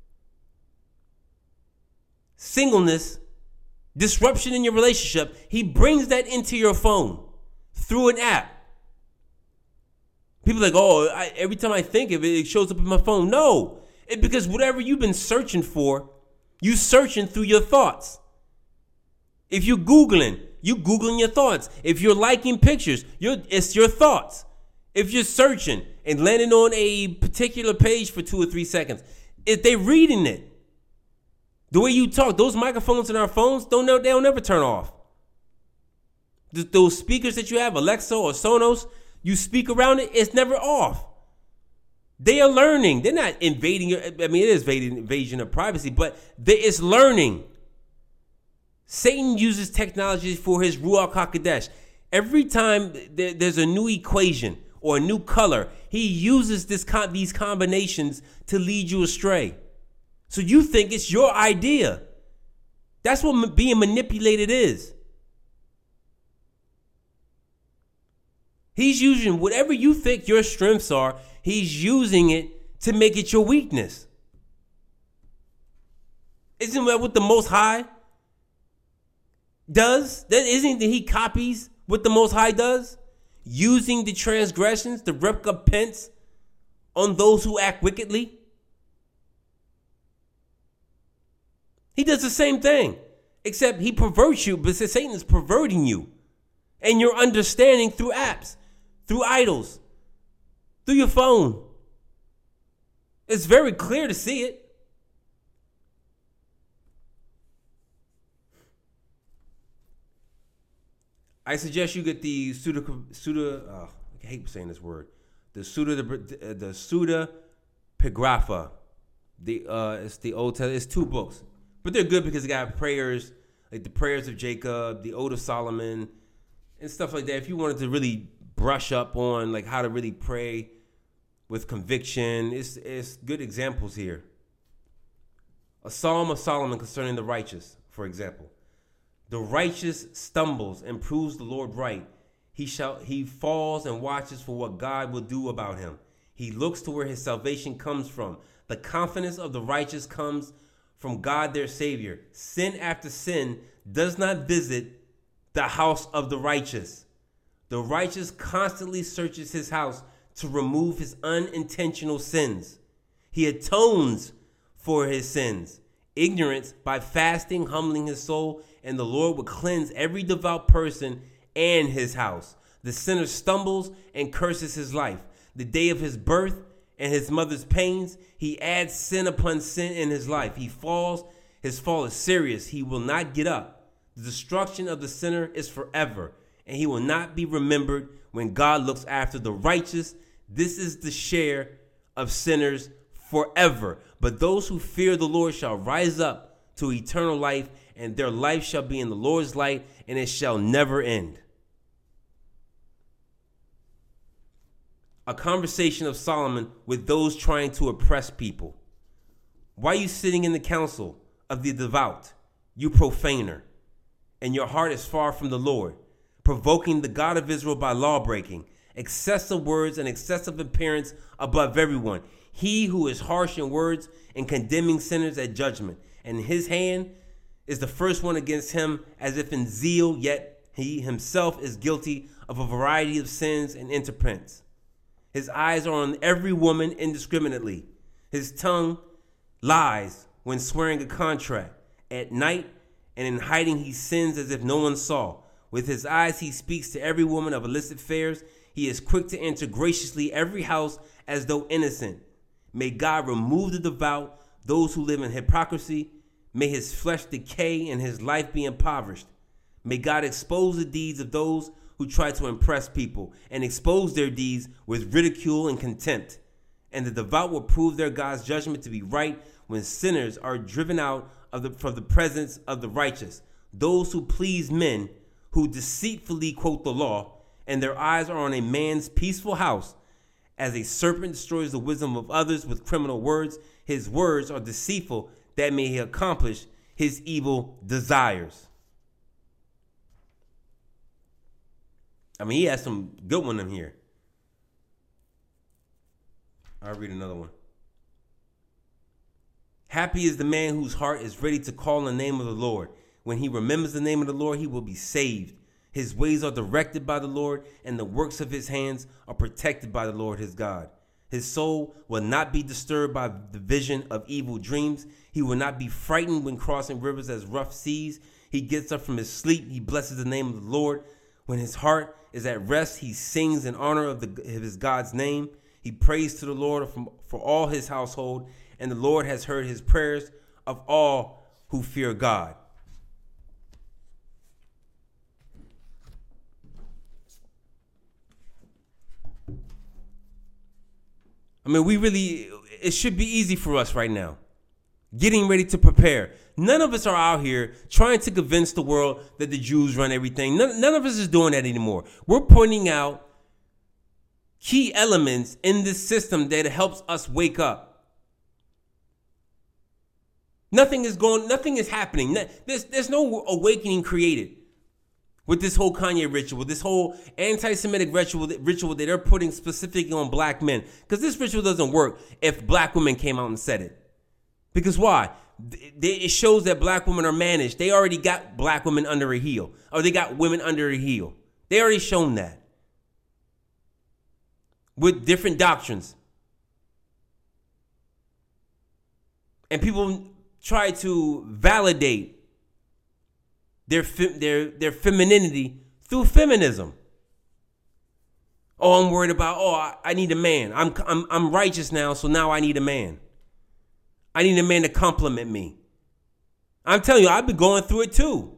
singleness, disruption in your relationship. He brings that into your phone through an app. People are like, oh, I, every time I think of it, it shows up in my phone. No, it's because whatever you've been searching for, you searching through your thoughts. If you're Googling, you Googling your thoughts. If you're liking pictures, you're, it's your thoughts. If you're searching and landing on a particular page for two or three seconds, if they're reading it. The way you talk, those microphones in our phones, don't know, they'll never turn off. Th- those speakers that you have, Alexa or Sonos, you speak around it, it's never off. They are learning. They're not invading your, I mean, it is invading, invasion of privacy, but they, it's learning. Satan uses technology for his Ruach HaKodesh. Every time there, there's a new equation or a new color, he uses this con- these combinations to lead you astray. So you think it's your idea. That's what being manipulated is. He's using whatever you think your strengths are, he's using it to make it your weakness. Isn't that what the Most High does? That isn't that he copies what the Most High does? Using the transgressions, the recompense on those who act wickedly. He does the same thing, except he perverts you, but Satan is perverting you and your understanding through apps. through idols, through your phone. It's very clear to see it. I suggest you get the pseudo, pseudo oh, I hate saying this word, the pseudo, the, the pseudepigrapha. The uh, it's the Old Testament. It's two books, but they're good because they got prayers, like the prayers of Jacob, the Ode of Solomon, and stuff like that. If you wanted to really brush up on like how to really pray with conviction, it's it's good examples here. A Psalm of Solomon concerning the righteous, for example. The righteous stumbles and proves the Lord right. He shall he falls and watches for what God will do about him. He looks to where his salvation comes from. The confidence of the righteous comes from God their Savior. Sin after sin does not visit the house of the righteous. The righteous constantly searches his house to remove his unintentional sins. He atones for his sins. Ignorance by fasting, humbling his soul, and the Lord will cleanse every devout person and his house. The sinner stumbles and curses his life. The day of his birth and his mother's pains, he adds sin upon sin in his life. He falls. His fall is serious. He will not get up. The destruction of the sinner is forever, and he will not be remembered when God looks after the righteous. This is the share of sinners forever. But those who fear the Lord shall rise up to eternal life, and their life shall be in the Lord's light, and it shall never end. A conversation of Solomon with those trying to oppress people. Why are you sitting in the council of the devout, you profaner, and your heart is far from the Lord, provoking the God of Israel by lawbreaking, excessive words and excessive appearance above everyone. He who is harsh in words and condemning sinners at judgment, and his hand is the first one against him, as if in zeal, yet he himself is guilty of a variety of sins and interpents. His eyes are on every woman indiscriminately. His tongue lies when swearing a contract. At night and in hiding he sins as if no one saw. With his eyes he speaks to every woman of illicit affairs. He is quick to enter graciously every house as though innocent. May God remove the devout, those who live in hypocrisy. May his flesh decay and his life be impoverished. May God expose the deeds of those who try to impress people, and expose their deeds with ridicule and contempt. And the devout will prove their God's judgment to be right when sinners are driven out of the, from the presence of the righteous. Those who please men, who deceitfully quote the law, and their eyes are on a man's peaceful house. As a serpent destroys the wisdom of others with criminal words, his words are deceitful, that may he accomplish his evil desires. I mean, he has some good one in here. I'll read another one. Happy is the man whose heart is ready to call on the name of the Lord. When he remembers the name of the Lord, he will be saved. His ways are directed by the Lord, and the works of his hands are protected by the Lord his God. His soul will not be disturbed by the vision of evil dreams. He will not be frightened when crossing rivers as rough seas. He gets up from his sleep. He blesses the name of the Lord. When his heart is at rest, he sings in honor of, the, of his God's name. He prays to the Lord from, for all his household, and the Lord has heard his prayers of all who fear God. I mean, we really, it should be easy for us right now, getting ready to prepare. None of us are out here trying to convince the world that the Jews run everything. None, none of us is doing that anymore. We're pointing out key elements in this system that helps us wake up. Nothing is going, nothing is happening. There's, there's no awakening created with this whole Kanye ritual, this whole anti-Semitic ritual, ritual that they're putting specifically on black men. Because this ritual doesn't work if black women came out and said it. Because why? It shows that black women are managed. They already got black women under a heel. Or they got women under a heel. They already shown that. With different doctrines. And people try to validate their, their, their femininity through feminism. Oh, I'm worried about, oh, I, I need a man. I'm, I'm, I'm righteous now, so now I need a man. I need a man to compliment me. I'm telling you, I've been going through it too.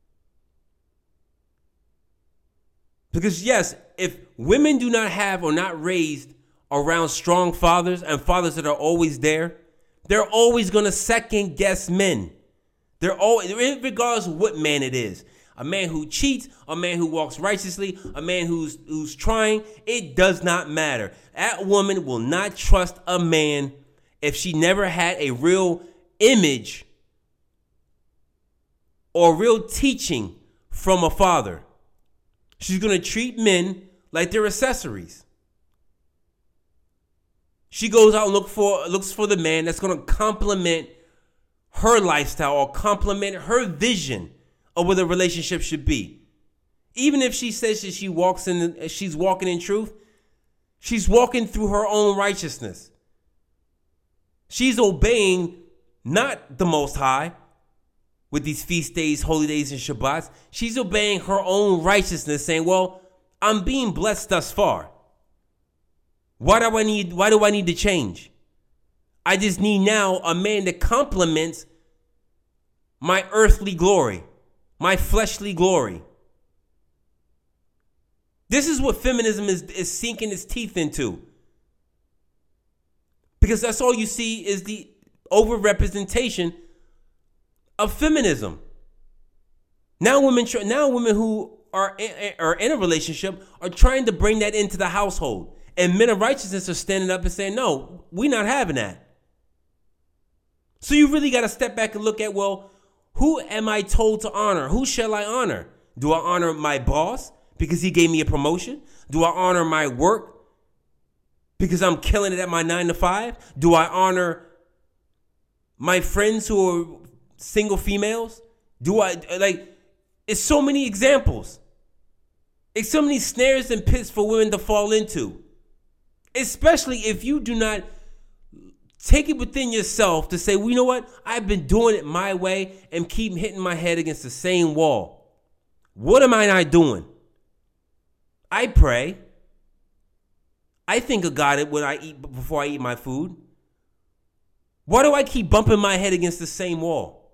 Because yes, if women do not have or not raised around strong fathers and fathers that are always there, they're always going to second guess men. They're always, regardless of what man it is. A man who cheats, a man who walks righteously, a man who's who's trying, it does not matter. That woman will not trust a man if she never had a real image or real teaching from a father. She's going to treat men like they're accessories. She goes out and look for looks for the man that's going to complement her lifestyle or complement her vision of what a relationship should be. Even if she says that she walks in, she's walking in truth, she's walking through her own righteousness. She's obeying not the Most High with these feast days, holy days, and Shabbats. She's obeying her own righteousness, saying, well, I'm being blessed thus far. Why do I need, why do I need to change? I just need now a man that complements my earthly glory, my fleshly glory. This is what feminism is, is sinking its teeth into. Because that's all you see is the overrepresentation of feminism. Now women, now women who are in, are in a relationship are trying to bring that into the household. And men of righteousness are standing up and saying, no, we're not having that. So you really got to step back and look at, well, who am I told to honor? Who shall I honor? Do I honor my boss because he gave me a promotion? Do I honor my work because I'm killing it at my nine to five? Do I honor my friends who are single females? Do I, like, it's so many examples. It's so many snares and pits for women to fall into. Especially if you do not take it within yourself to say, well, you know what? I've been doing it my way and keep hitting my head against the same wall. What am I not doing? I pray. I think of God when I eat before I eat my food. Why do I keep bumping my head against the same wall?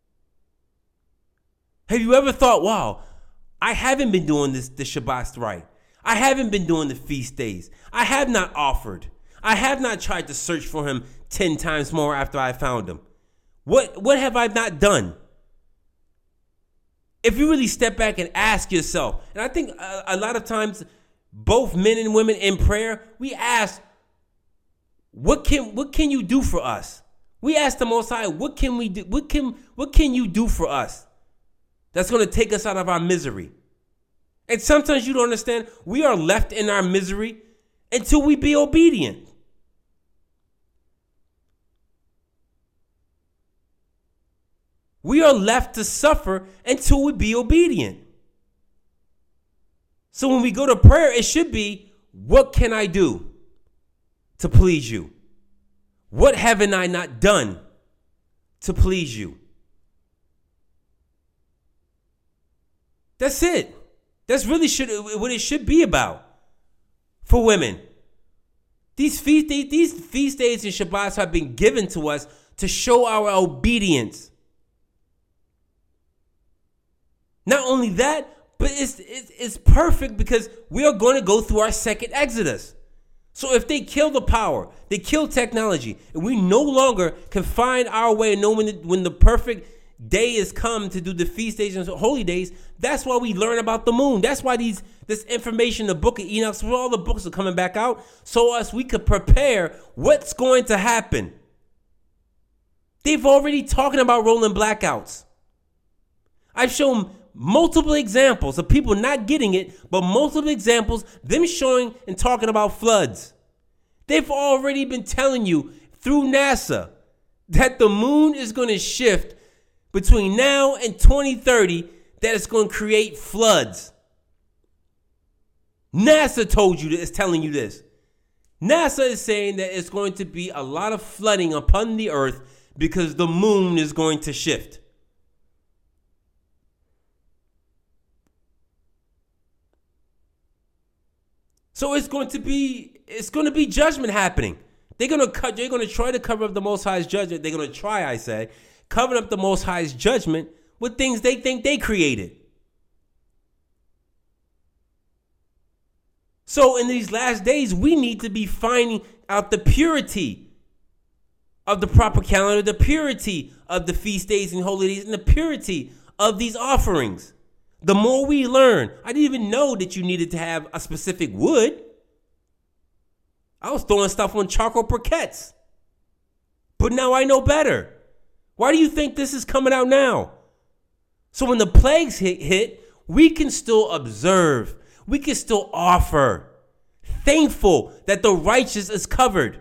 Have you ever thought, wow, I haven't been doing this the Shabbat right. I haven't been doing the feast days. I have not offered. I have not tried to search for him ten times more after I found him. What, what have I not done? If you really step back and ask yourself, and I think a, a lot of times, both men and women in prayer, we ask, what can, what can you do for us? We ask the Most High, what can we do? What can, what can you do for us that's going to take us out of our misery? And sometimes you don't understand, we are left in our misery until we be obedient. We are left to suffer until we be obedient. So when we go to prayer, it should be, what can I do to please you? What haven't I not done to please you? That's it. That's really should what it should be about for women. These feast days, these feast days and Shabbats have been given to us to show our obedience. Not only that, but it's, it's, it's perfect because we are going to go through our second Exodus. So if they kill the power, they kill technology, and we no longer can find our way and know when the, when the perfect day is come to do the feast days and holy days, that's why we learn about the moon. That's why these this information, the book of Enoch, so all the books are coming back out, so us we could prepare what's going to happen. They've already talking about rolling blackouts. I've shown multiple examples of people not getting it, but multiple examples, them showing and talking about floods. They've already been telling you through NASA that the moon is going to shift between now and twenty thirty, that it's going to create floods. NASA told you this, is telling you this. NASA is saying that it's going to be a lot of flooding upon the earth because the moon is going to shift. So it's going to be it's going to be judgment happening. They're going to cut. They're going to try to cover up the Most High's judgment. They're going to try, I say, cover up the Most High's judgment with things they think they created. So in these last days, we need to be finding out the purity of the proper calendar, the purity of the feast days and holy days, and the purity of these offerings. The more we learn, I didn't even know that you needed to have a specific wood. I was throwing stuff on charcoal briquettes. But now I know better. Why do you think this is coming out now? So when the plagues hit, hit, we can still observe. We can still offer. Thankful that the righteous is covered.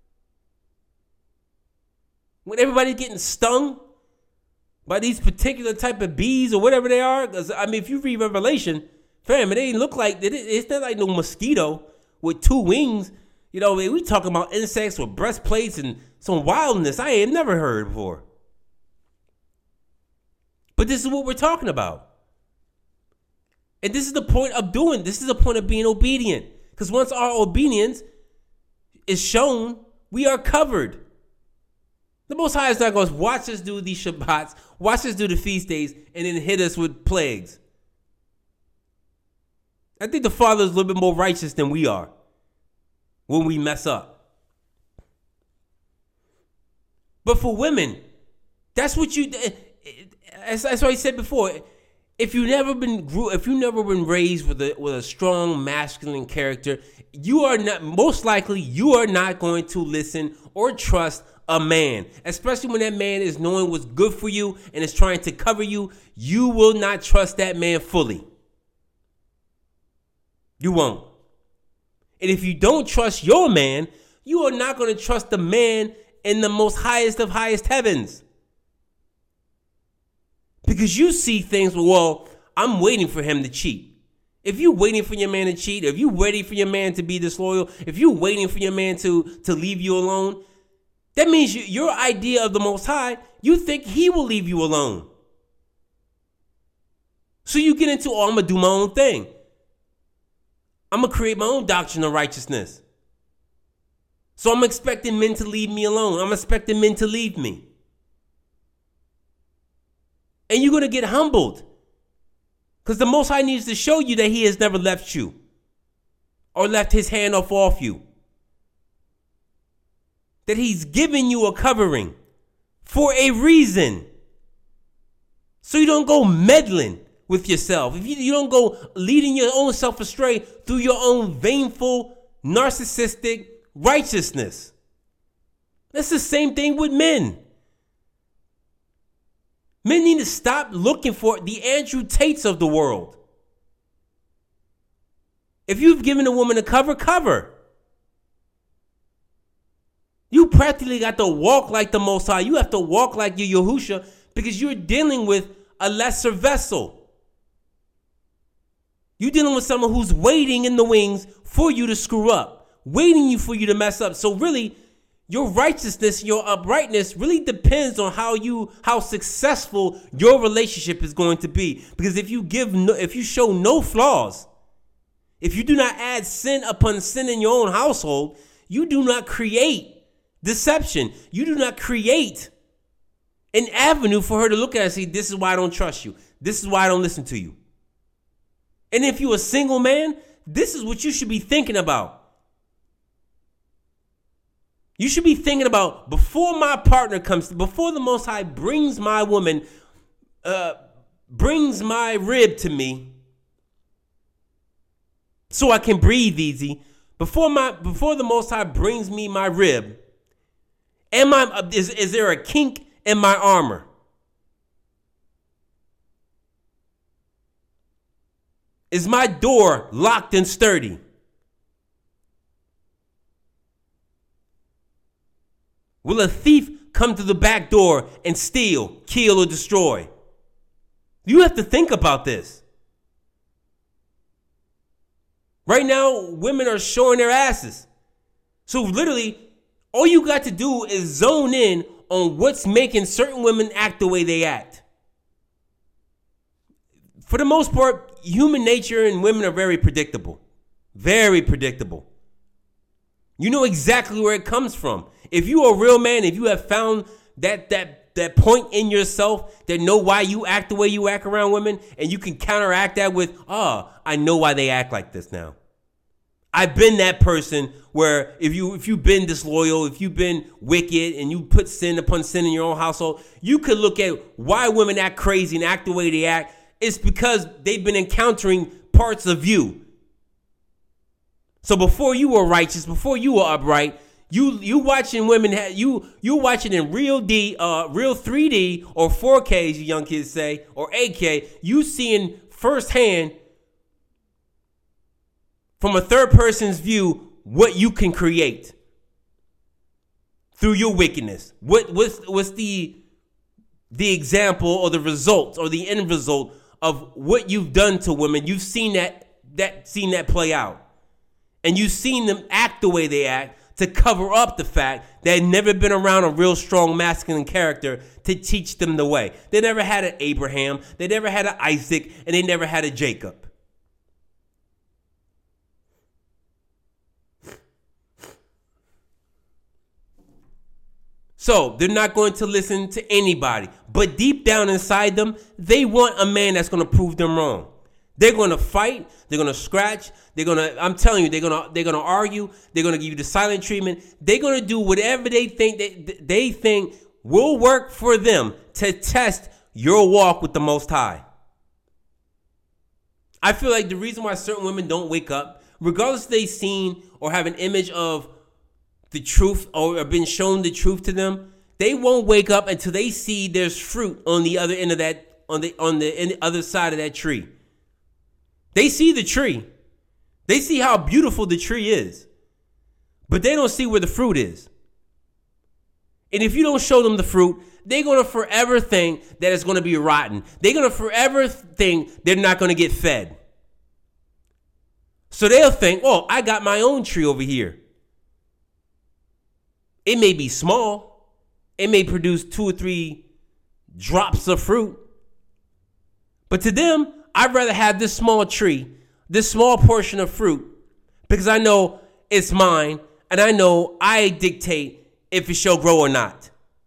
When everybody's getting stung by these particular type of bees or whatever they are. Because, I mean, if you read Revelation, fam, it ain't look like, it's not like no mosquito with two wings. You know, we talking about insects with breastplates and some wildness I ain't never heard before. But this is what we're talking about. And this is the point of doing, this is the point of being obedient. Because once our obedience is shown, we are covered. The Most High is not going to watch us do these Shabbats, watch us do the feast days, and then hit us with plagues. I think the Father is a little bit more righteous than we are when we mess up. But for women, that's what you, that's what I said before. If you never been grew, if you never been raised with a with a strong masculine character, you are not most likely you are not going to listen or trust a man, especially when that man is knowing what's good for you and is trying to cover you. You will not trust that man fully. You won't. And if you don't trust your man, you are not going to trust the man in the most highest of highest heavens. Because you see things, well, I'm waiting for him to cheat. If you're waiting for your man to cheat, if you're waiting for your man to be disloyal, if you're waiting for your man to, to leave you alone, that means you, your idea of the Most High, you think he will leave you alone. So you get into, oh, I'm going to do my own thing. I'm going to create my own doctrine of righteousness. So I'm expecting men to leave me alone. I'm expecting men to leave me. And you're going to get humbled. Because the Most High needs to show you that he has never left you. Or left his hand off off you. That he's given you a covering. For a reason. So you don't go meddling with yourself. If you, you don't go leading your own self astray through your own vainful, narcissistic righteousness. That's the same thing with men. Men need to stop looking for the Andrew Tates of the world. If you've given a woman a cover, cover. You practically got to walk like the Most High. You have to walk like your Yahusha because you're dealing with a lesser vessel. You're dealing with someone who's waiting in the wings for you to screw up, waiting you for you to mess up. So really, your righteousness, your uprightness really depends on how you, how successful your relationship is going to be. Because if you give, no, if you show no flaws, if you do not add sin upon sin in your own household, you do not create deception. You do not create an avenue for her to look at and say, this is why I don't trust you. This is why I don't listen to you. And if you're a single man, this is what you should be thinking about. You should be thinking about before my partner comes, before the Most High brings my woman, uh, brings my rib to me so I can breathe easy. Before my, before the Most High brings me my rib, am I, is, is there a kink in my armor? Is my door locked and sturdy? Will a thief come to the back door and steal, kill, or destroy? You have to think about this. Right now, women are showing their asses. So literally, all you got to do is zone in on what's making certain women act the way they act. For the most part, human nature and women are very predictable. Very predictable. You know exactly where it comes from. If you are a real man, if you have found that that that point in yourself that know why you act the way you act around women, and you can counteract that with, oh, I know why they act like this now. I've been that person where if you if you've been disloyal, if you've been wicked, and you put sin upon sin in your own household, you could look at why women act crazy and act the way they act. It's because they've been encountering parts of you. So before you were righteous, before you were upright, you you watching women ha- you you watching in real D, uh, real three D or four K, as you young kids say, or eight K. You seeing firsthand from a third person's view what you can create through your wickedness. What what's what's the the example or the result or the end result of what you've done to women? You've seen that that seen that play out. And you've seen them act the way they act to cover up the fact they had never been around a real strong masculine character to teach them the way. They never had an Abraham, they never had an Isaac, and they never had a Jacob. So they're not going to listen to anybody. But deep down inside them, they want a man that's going to prove them wrong. They're going to fight. They're going to scratch. They're going to, I'm telling you, they're going to, they're going to argue. They're going to give you the silent treatment. They're going to do whatever they think they, they think will work for them to test your walk with the Most High. I feel like the reason why certain women don't wake up, regardless if they've seen or have an image of the truth or have been shown the truth to them, they won't wake up until they see there's fruit on the other end of that, on the, on the other side of that tree. They see the tree. They see how beautiful the tree is. But they don't see where the fruit is. And if you don't show them the fruit, they're going to forever think that it's going to be rotten. They're going to forever think they're not going to get fed. So they'll think, oh, I got my own tree over here. It may be small. It may produce two or three drops of fruit. But to them, I'd rather have this small tree, this small portion of fruit, because I know it's mine, and I know I dictate if it shall grow or not.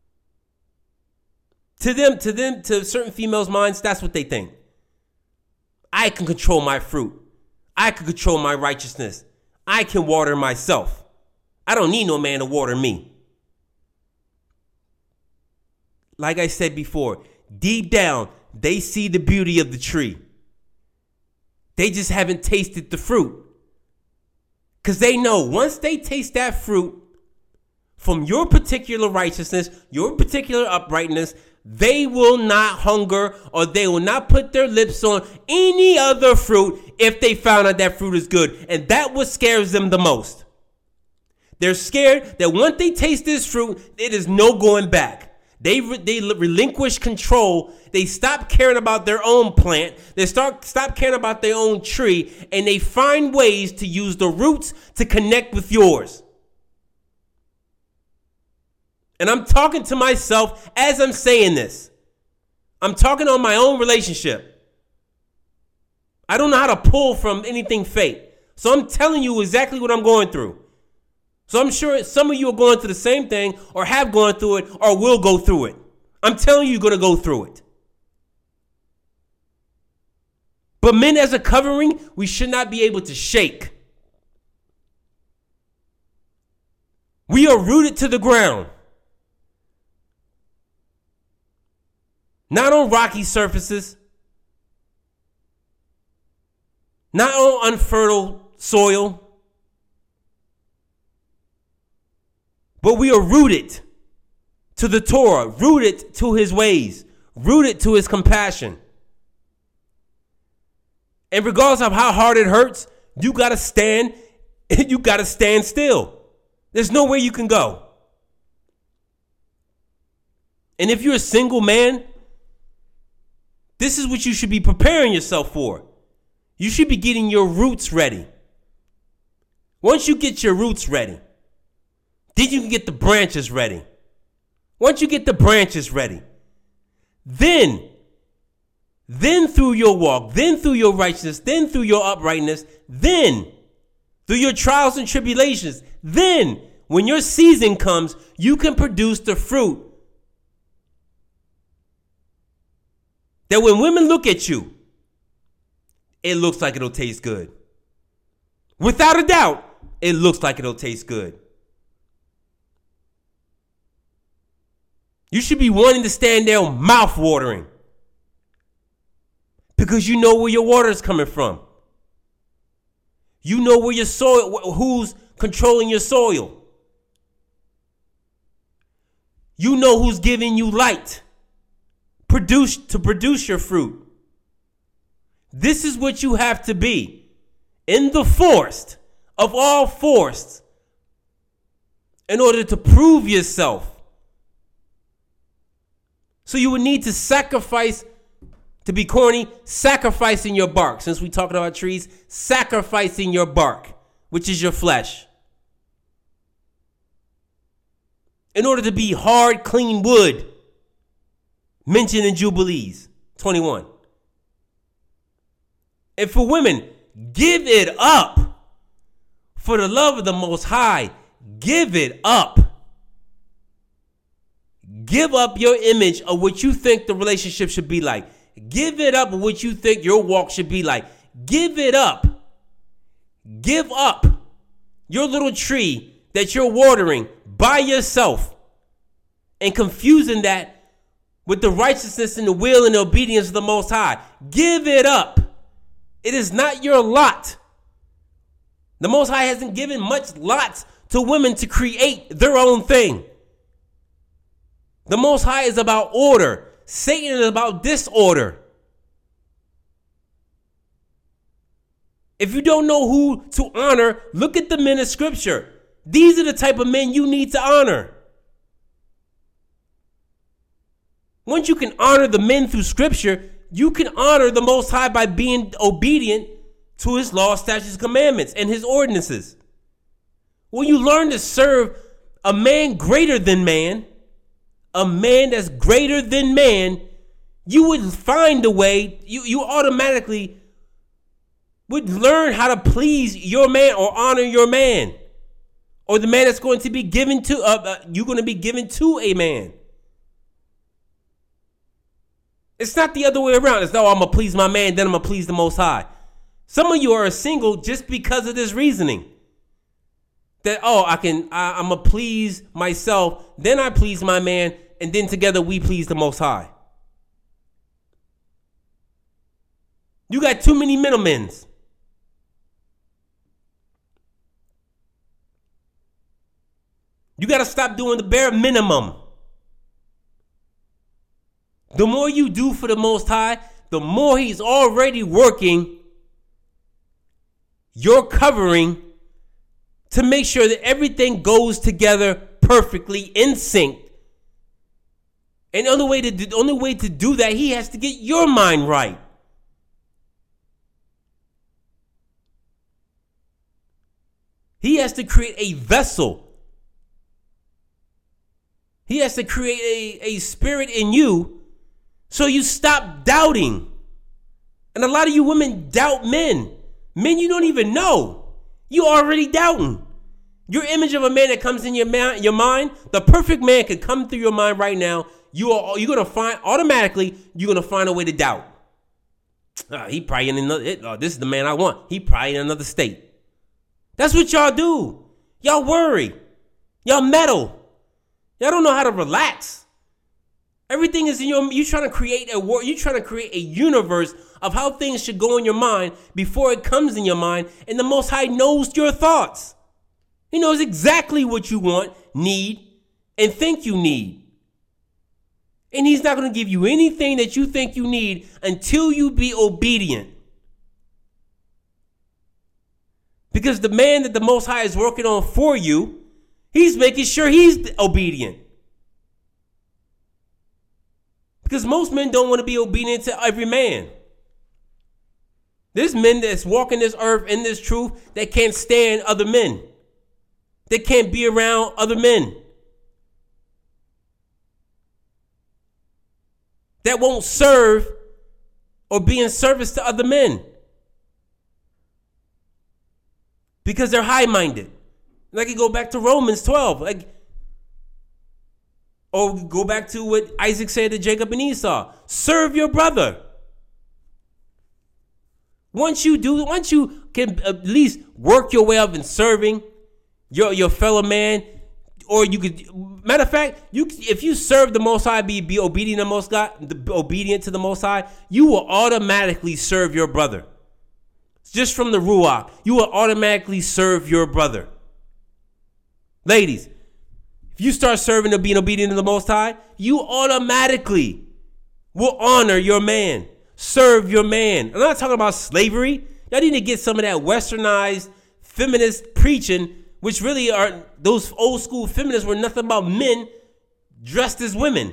To them, to them, to certain females' minds, that's what they think. I can control my fruit. I can control my righteousness. I can water myself. I don't need no man to water me. Like I said before, deep down, they see the beauty of the tree. They just haven't tasted the fruit. Because they know once they taste that fruit from your particular righteousness, your particular uprightness, they will not hunger or they will not put their lips on any other fruit if they found out that fruit is good. And that what scares them the most. They're scared that once they taste this fruit, it is no going back. They re- they relinquish control. They stop caring about their own plant. They start stop caring about their own tree, and they find ways to use the roots to connect with yours. And I'm talking to myself as I'm saying this. I'm talking on my own relationship. I don't know how to pull from anything fake. So I'm telling you exactly what I'm going through. So I'm sure some of you are going through the same thing or have gone through it or will go through it. I'm telling you, you're going to go through it. But men as a covering, we should not be able to shake. We are rooted to the ground. Not on rocky surfaces. Not on unfertile soil. But we are rooted to the Torah, rooted to his ways, rooted to his compassion. And regardless of how hard it hurts, you got to stand, you got to stand still. There's no way you can go. And if you're a single man, this is what you should be preparing yourself for. You should be getting your roots ready. Once you get your roots ready, then you can get the branches ready. Once you get the branches ready, then, then through your walk, then through your righteousness, then through your uprightness, then through your trials and tribulations. Then, when your season comes, you can produce the fruit that when women look at you, it looks like it'll taste good. Without a doubt, it looks like it'll taste good. You should be wanting to stand there mouth watering because you know where your water is coming from. You know where your soil, who's controlling your soil. You know who's giving you light produce to produce your fruit. This is what you have to be in the forest of all forests in order to prove yourself. So you would need to sacrifice, to be corny, sacrificing your bark. Since we're talking about trees, sacrificing your bark, which is your flesh, in order to be hard, clean wood, mentioned in Jubilees twenty-one. And for women, give it up. For the love of the Most High, give it up. Give up your image of what you think the relationship should be like. Give it up of what you think your walk should be like. Give it up. Give up your little tree that you're watering by yourself and confusing that with the righteousness and the will and the obedience of the Most High. Give it up. It is not your lot. The Most High hasn't given much lots to women to create their own thing. The Most High is about order. Satan is about disorder. If you don't know who to honor, look at the men of Scripture. These are the type of men you need to honor. Once you can honor the men through Scripture, you can honor the Most High by being obedient to his law, statutes, commandments, and his ordinances. When you learn to serve a man greater than man, a man that's greater than man, you would find a way, you, you automatically would learn how to please your man or honor your man. Or the man that's going to be given to, uh, uh, you're going to be given to a man. It's not the other way around. It's, oh, I'm going to please my man, then I'm going to please the Most High. Some of you are single just because of this reasoning. That, oh, I can, I, I'm going to please myself, then I please my man, and then together we please the Most High. You got too many middlemen. You got to stop doing the bare minimum. The more you do for the Most High, the more he's already working your covering to make sure that everything goes together perfectly in sync. And the only way to do, the only way to do that, he has to get your mind right. He has to create a vessel. He has to create a, a spirit in you so you stop doubting. And a lot of you women doubt men. Men you don't even know. You already doubting. Your image of a man that comes in your, ma- your mind, the perfect man could come through your mind right now. You are, you're going to find, automatically, you're going to find a way to doubt. Uh, he probably in another, it, oh, this is the man I want. He probably in another state. That's what y'all do. Y'all worry. Y'all meddle. Y'all don't know how to relax. Everything is in your, you're trying to create a world, you're trying to create a universe of how things should go in your mind before it comes in your mind. And the Most High knows your thoughts. He knows exactly what you want, need, and think you need. And he's not going to give you anything that you think you need until you be obedient. Because the man that the Most High is working on for you, he's making sure he's obedient. Because most men don't want to be obedient to every man. There's men that's walking this earth in this truth that can't stand other men. They can't be around other men. That won't serve or be in service to other men. because they're high-minded. Like, you go back to Romans twelve. Like, or go back to what Isaac said to Jacob and Esau. Serve your brother. Once you do, once you can at least work your way up in serving your, your fellow man, or you could, matter of fact, you if you serve the Most High, be, be obedient to the Most God, the, obedient to the Most High, you will automatically serve your brother. Just from the Ruach, you will automatically serve your brother. Ladies, if you start serving and being obedient to the Most High, you automatically will honor your man, serve your man. I'm not talking about slavery. Y'all need to get some of that westernized feminist preaching, which really are, those old school feminists were nothing about men dressed as women.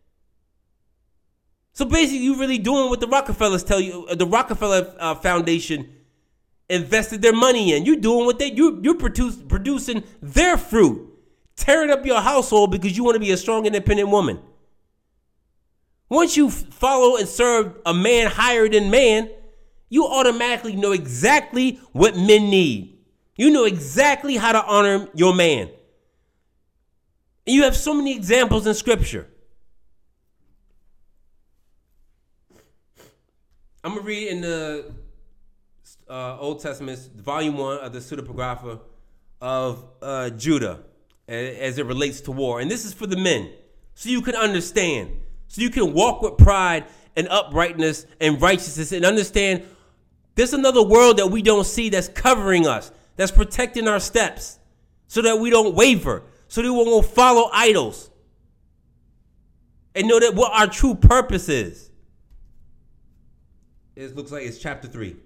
So basically, you really doing what the Rockefellers tell you, the Rockefeller uh, Foundation invested their money in. You're doing what they, you, you're produce, producing their fruit. Tearing up your household because you want to be a strong, independent woman. Once you follow and serve a man higher than man, you automatically know exactly what men need. You know exactly how to honor your man. And you have so many examples in Scripture. I'm going to read in the uh, Old Testament, volume one of the Pseudepigrapha of uh, Judah, as it relates to war. And this is for the men, so you can understand, so you can walk with pride and uprightness and righteousness and understand there's another world that we don't see that's covering us, that's protecting our steps so that we don't waver, so that we won't follow idols, and know that what our true purpose is. It looks like it's chapter three.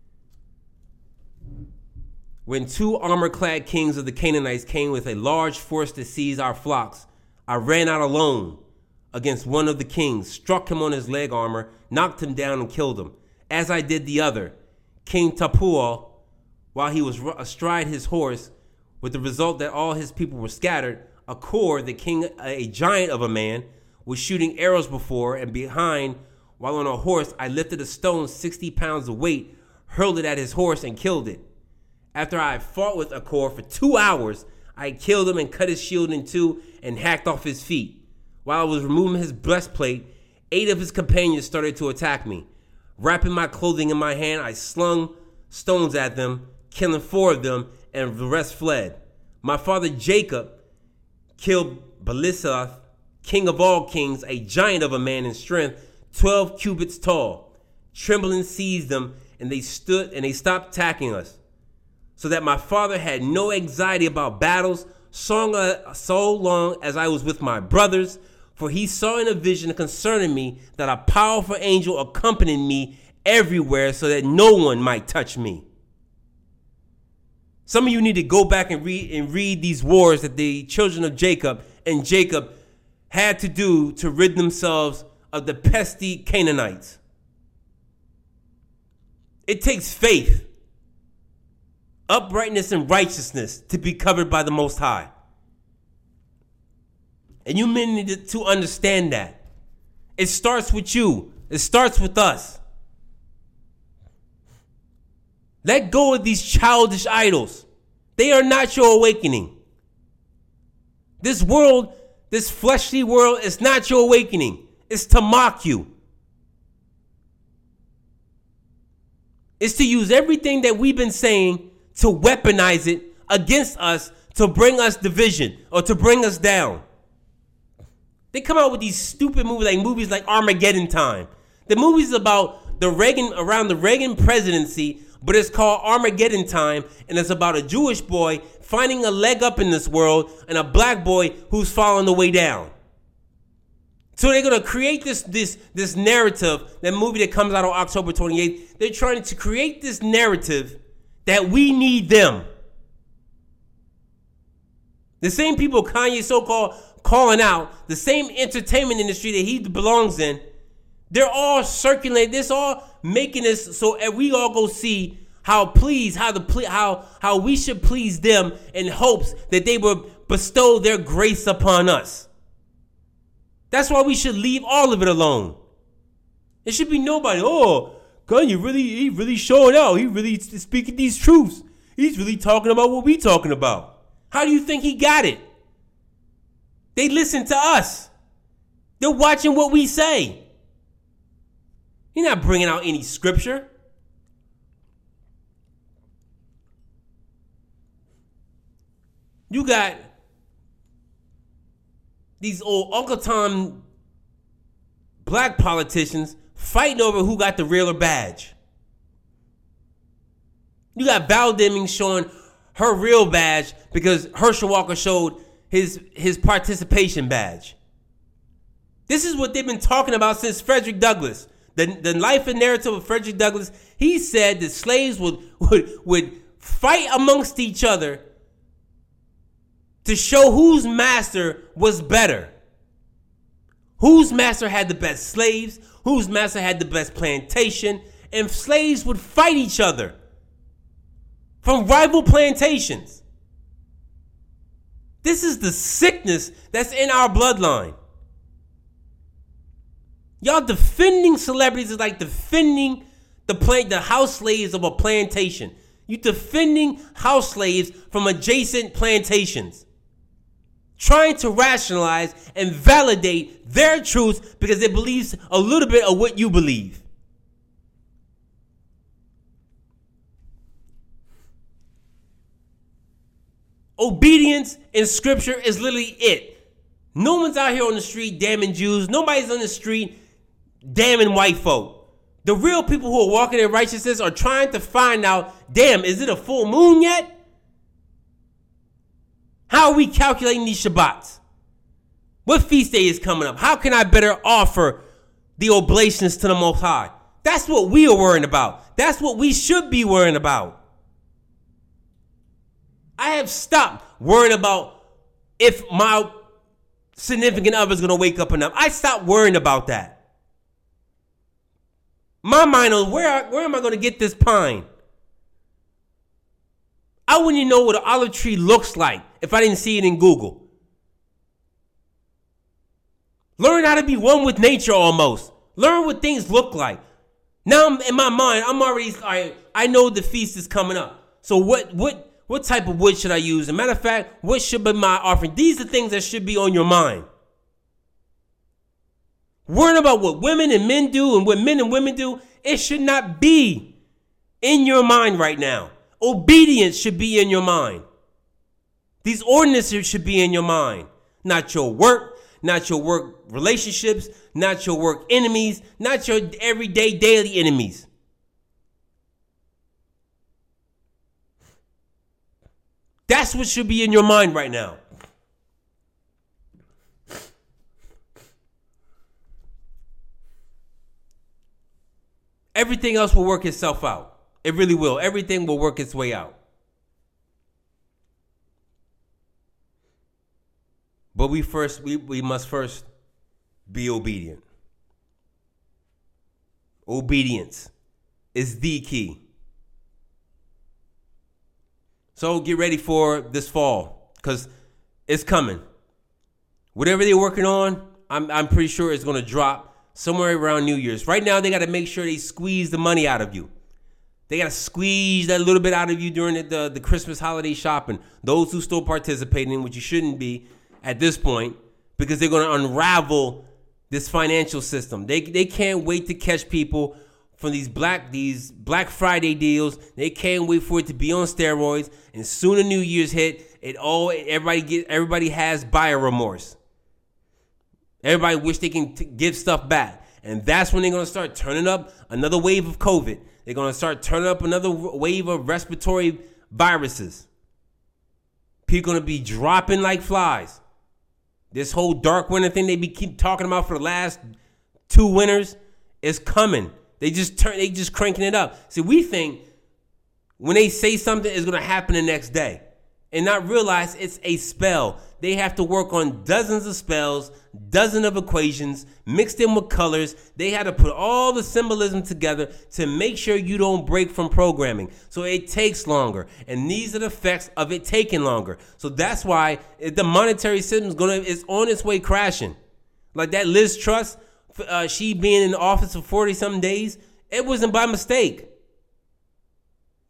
When two armor-clad kings of the Canaanites came with a large force to seize our flocks, I ran out alone against one of the kings, struck him on his leg armor, knocked him down and killed him, as I did the other, King Tapual, while he was astride his horse, with the result that all his people were scattered. Akor, the king, a giant of a man, was shooting arrows before and behind, while on a horse I lifted a stone sixty pounds of weight, hurled it at his horse and killed it. After I had fought with Akor for two hours, I killed him and cut his shield in two and hacked off his feet. While I was removing his breastplate, eight of his companions started to attack me. Wrapping my clothing in my hand, I slung stones at them, killing four of them, and the rest fled. My father Jacob killed Belisath, king of all kings, a giant of a man in strength, twelve cubits tall. Trembling seized them, and they stood and they stopped attacking us, so that my father had no anxiety about battles so long as I was with my brothers, for he saw in a vision concerning me that a powerful angel accompanied me everywhere so that no one might touch me. Some of you need to go back and read and read these wars that the children of Jacob and Jacob had to do to rid themselves of the pesky Canaanites. It takes faith, uprightness, and righteousness to be covered by the Most High. And you men need to understand that. It starts with you. It starts with us. Let go of these childish idols. They are not your awakening. This world, this fleshly world, is not your awakening. It's to mock you. It's to use everything that we've been saying to weaponize it against us, to bring us division or to bring us down. They come out with these stupid movies, like movies like Armageddon Time. The movie's about the Reagan, around the Reagan presidency, but it's called Armageddon Time, and it's about a Jewish boy finding a leg up in this world and a black boy who's falling the way down. So they're going to create this, this, this narrative, that movie that comes out on October twenty-eighth. They're trying to create this narrative that we need them. The same people Kanye so-called calling out, the same entertainment industry that he belongs in, they're all circulating this, all making this so we all go see how please, how the how how we should please them in hopes that they will bestow their grace upon us. That's why we should leave all of it alone. It should be nobody. Oh, Kanye really, he really showing out. He really speaking these truths. he's really talking about what we talking about. How do you think he got it? They listen to us. They're watching what we say. You're not bringing out any scripture. You got these old Uncle Tom black politicians fighting over who got the realer badge. You got Val Demings showing her real badge because Herschel Walker showed his, his participation badge. This is what they've been talking about since Frederick Douglass. The, the life and narrative of Frederick Douglass, he said that slaves would, would, would fight amongst each other to show whose master was better. Whose master had the best slaves, whose master had the best plantation, and slaves would fight each other from rival plantations. This is the sickness that's in our bloodline. Y'all defending celebrities is like defending the plant, the house slaves of a plantation. You defending house slaves from adjacent plantations. Trying to rationalize and validate their truth because they believe a little bit of what you believe. Obedience in scripture is literally it. No one's out here on the street damning Jews. Nobody's on the street damning white folk. The real people who are walking in righteousness are trying to find out, damn, is it a full moon yet? How are we calculating these Shabbats? What feast day is coming up? How can I better offer the oblations to the Most High? That's what we are worrying about. That's what we should be worrying about. I have stopped worrying about if my significant other is going to wake up enough. I stopped worrying about that. My mind on where, where am I going to get this pine? I wouldn't even know what an olive tree looks like if I didn't see it in Google. Learn how to be one with nature almost. Learn what things look like. Now I'm, in my mind, I'm already, I, I know the feast is coming up. So what, what, what type of wood should I use? As a matter of fact, what should be my offering? These are things that should be on your mind. Worrying about what women and men do and what men and women do, it should not be in your mind right now. Obedience should be in your mind. These ordinances should be in your mind. Not your work, not your work relationships, not your work enemies, not your everyday daily enemies. That's what should be in your mind right now. Everything else will work itself out. It really will. Everything will work its way out. But we first, we, we must first be obedient. Obedience is the key. So get ready for this fall because it's coming. Whatever they're working on, I'm, I'm pretty sure it's going to drop somewhere around New Year's. Right now, they got to make sure they squeeze the money out of you. They got to squeeze that little bit out of you during the, the, the Christmas holiday shopping. Those who still participating, which you shouldn't be at this point, because they're going to unravel this financial system. They they can't wait to catch people from these black these Black Friday deals. They can't wait for it to be on steroids. And soon as New Year's hit, it all everybody get everybody has buyer remorse. Everybody wish they can t- give stuff back, and that's when they're going to start turning up another wave of COVID. They're going to start turning up another wave of respiratory viruses. People going to be dropping like flies. This whole dark winter thing they be keep talking about for the last two winters is coming. They just turn, they just cranking it up. See, we think when they say something is going to happen the next day, and not realize it's a spell. They have to work on dozens of spells, dozens of equations, mixed in with colors. They had to put all the symbolism together to make sure you don't break from programming. So it takes longer. And these are the effects of it taking longer. So that's why the monetary system is gonna is on its way crashing. Like that Liz Truss, uh, she being in the office for forty-something days, it wasn't by mistake.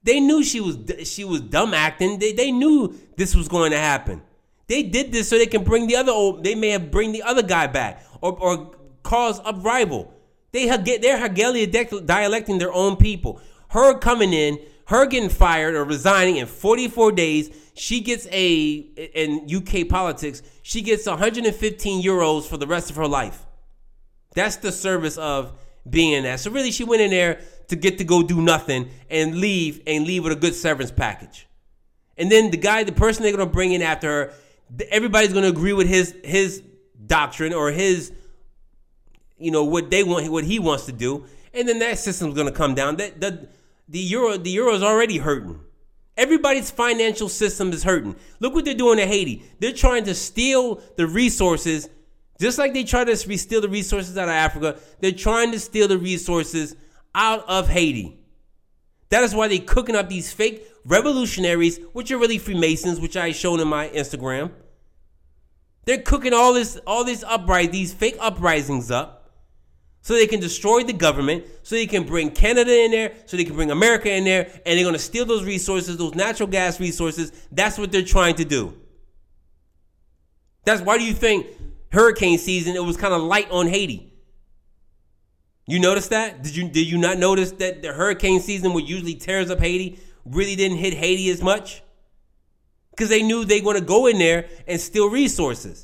They knew she was she was dumb acting. They they knew this was going to happen. They did this so they can bring the other old. They may have bring the other guy back or or cause uprisal. They they're Hegelian dialecting their own people. Her coming in, her getting fired or resigning in forty-four days. She gets a in U K politics. She gets one hundred fifteen euros for the rest of her life. That's the service of being in that. So really, she went in there to get to go do nothing and leave and leave with a good severance package. And then the guy, the person they're going to bring in after her, everybody's going to agree with his his doctrine or his, you know, what they want, what he wants to do. And then that system's going to come down. That the the euro the euro is already hurting. Everybody's financial system is hurting. Look what they're doing in Haiti. They're trying to steal the resources, just like they try to steal the resources out of Africa. They're trying to steal the resources out of Haiti. That is why they're cooking up these fake revolutionaries, which are really Freemasons, which I shown in my Instagram. They're cooking all this, all this uprising, these fake uprisings up, so they can destroy the government, so they can bring Canada in there, so they can bring America in there, and they're going to steal those resources, those natural gas resources. That's what they're trying to do. That's why do you think hurricane season, it was kind of light on Haiti? You notice that? Did you did you not notice that the hurricane season, which usually tears up Haiti, really didn't hit Haiti as much? Because they knew they were going to go in there and steal resources.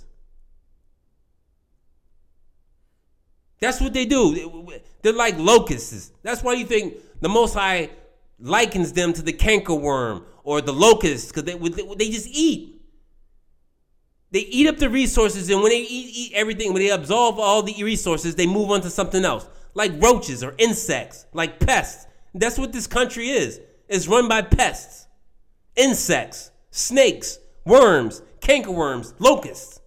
That's what they do. They're like locusts. That's why you think the Most High likens them to the cankerworm or the locusts, because they, they just eat. They eat up the resources, and when they eat, eat everything, when they absorb all the resources, they move on to something else, like roaches or insects, like pests. That's what this country is. It's run by pests, insects, snakes, worms, cankerworms, locusts.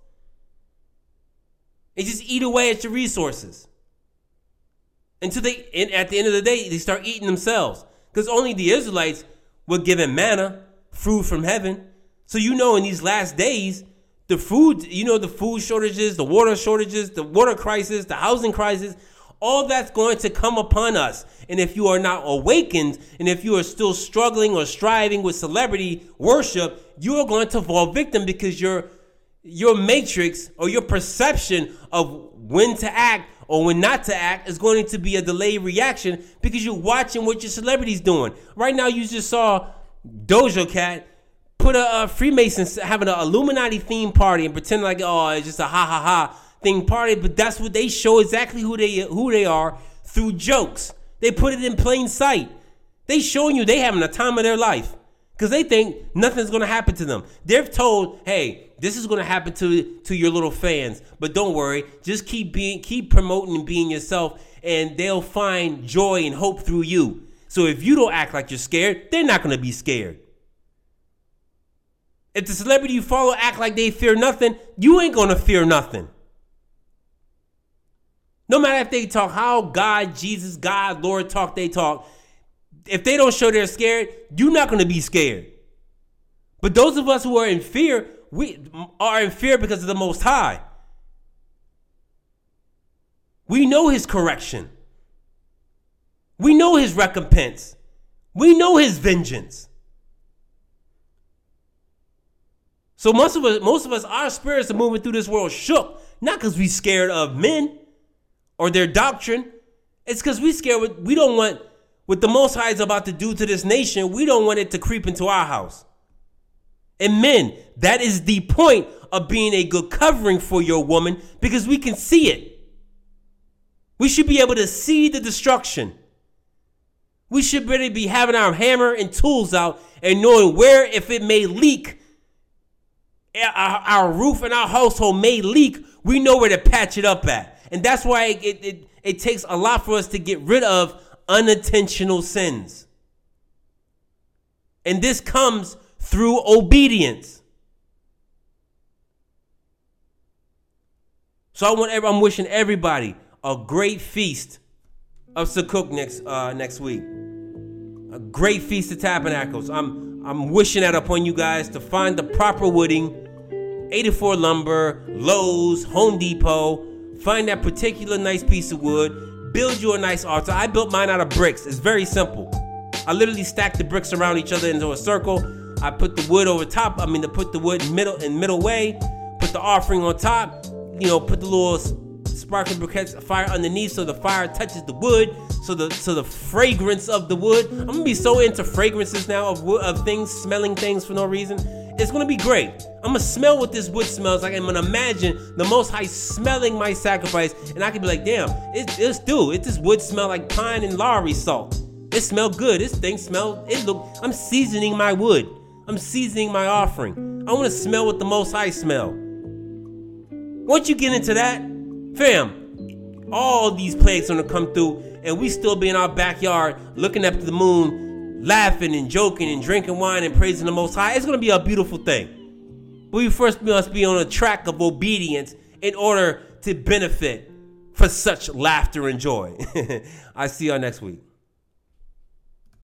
They just eat away at your resources. Until they, and at the end of the day, they start eating themselves. Because only the Israelites were given manna, food from heaven. So you know in these last days, the food, you know, the food shortages, the water shortages, the water crisis, the housing crisis, all that's going to come upon us. And if you are not awakened, and if you are still struggling or striving with celebrity worship, you are going to fall victim, because your your matrix or your perception of when to act or when not to act is going to be a delayed reaction, because you're watching what your celebrity's doing. Right now, you just saw Doja Cat put a, a Freemasons having an Illuminati theme party and pretend like, oh, it's just a ha ha ha thing party. But that's what they show, exactly who they who they are through jokes. They put it in plain sight. They showing you they having a time of their life, because they think nothing's going to happen to them. They're told, hey, this is going to happen to, to your little fans, but don't worry. Just keep being, keep promoting and being yourself, and they'll find joy and hope through you. So if you don't act like you're scared, they're not going to be scared. If the celebrity you follow act like they fear nothing, you ain't going to fear nothing. No matter if they talk how God, Jesus, God, Lord talk, they talk. If they don't show they're scared, you're not going to be scared. But those of us who are in fear, we are in fear because of the Most High. We know his correction. We know his recompense. We know his vengeance. So most of us, most of us, our spirits are moving through this world shook, not because we're scared of men or their doctrine. It's because we scared. With, we don't want what the Most High is about to do to this nation. We don't want it to creep into our house. And men, that is the point of being a good covering for your woman, because we can see it. We should be able to see the destruction. We should really be having our hammer and tools out and knowing where, if it may leak, our, our roof and our household may leak, we know where to patch it up at. And that's why it, it, it, it takes a lot for us to get rid of unintentional sins. And this comes through obedience. So I want. I'm wishing everybody a great feast of Sukkot next uh, next week. A great feast of Tabernacles. I'm I'm wishing that upon you guys to find the proper wooding. eighty-four Lumber, Lowe's, Home Depot. Find that particular nice piece of wood. Build you a nice altar. I built mine out of bricks. It's very simple. I literally stack the bricks around each other into a circle. I put the wood over top. I mean, to put the wood in middle in middle way. Put the offering on top. You know, put the little sparkling briquettes of fire underneath, so the fire touches the wood. So the so the fragrance of the wood. I'm gonna be so into fragrances now of wood, of things, smelling things for no reason. It's gonna be great. I'm gonna smell what this wood smells like. I'm gonna imagine the Most High smelling my sacrifice, and I can be like, damn, it, it's dude, it this wood smell like pine and Lowry salt. It smell good. This thing smell. It look. I'm seasoning my wood. I'm seasoning my offering. I want to smell what the Most High smell. Once you get into that, fam, all these plagues gonna come through, and we still be in our backyard looking up to the moon, laughing and joking and drinking wine and praising the Most High. It's gonna be a beautiful thing. But we first must be on a track of obedience in order to benefit for such laughter and joy. I see y'all next week.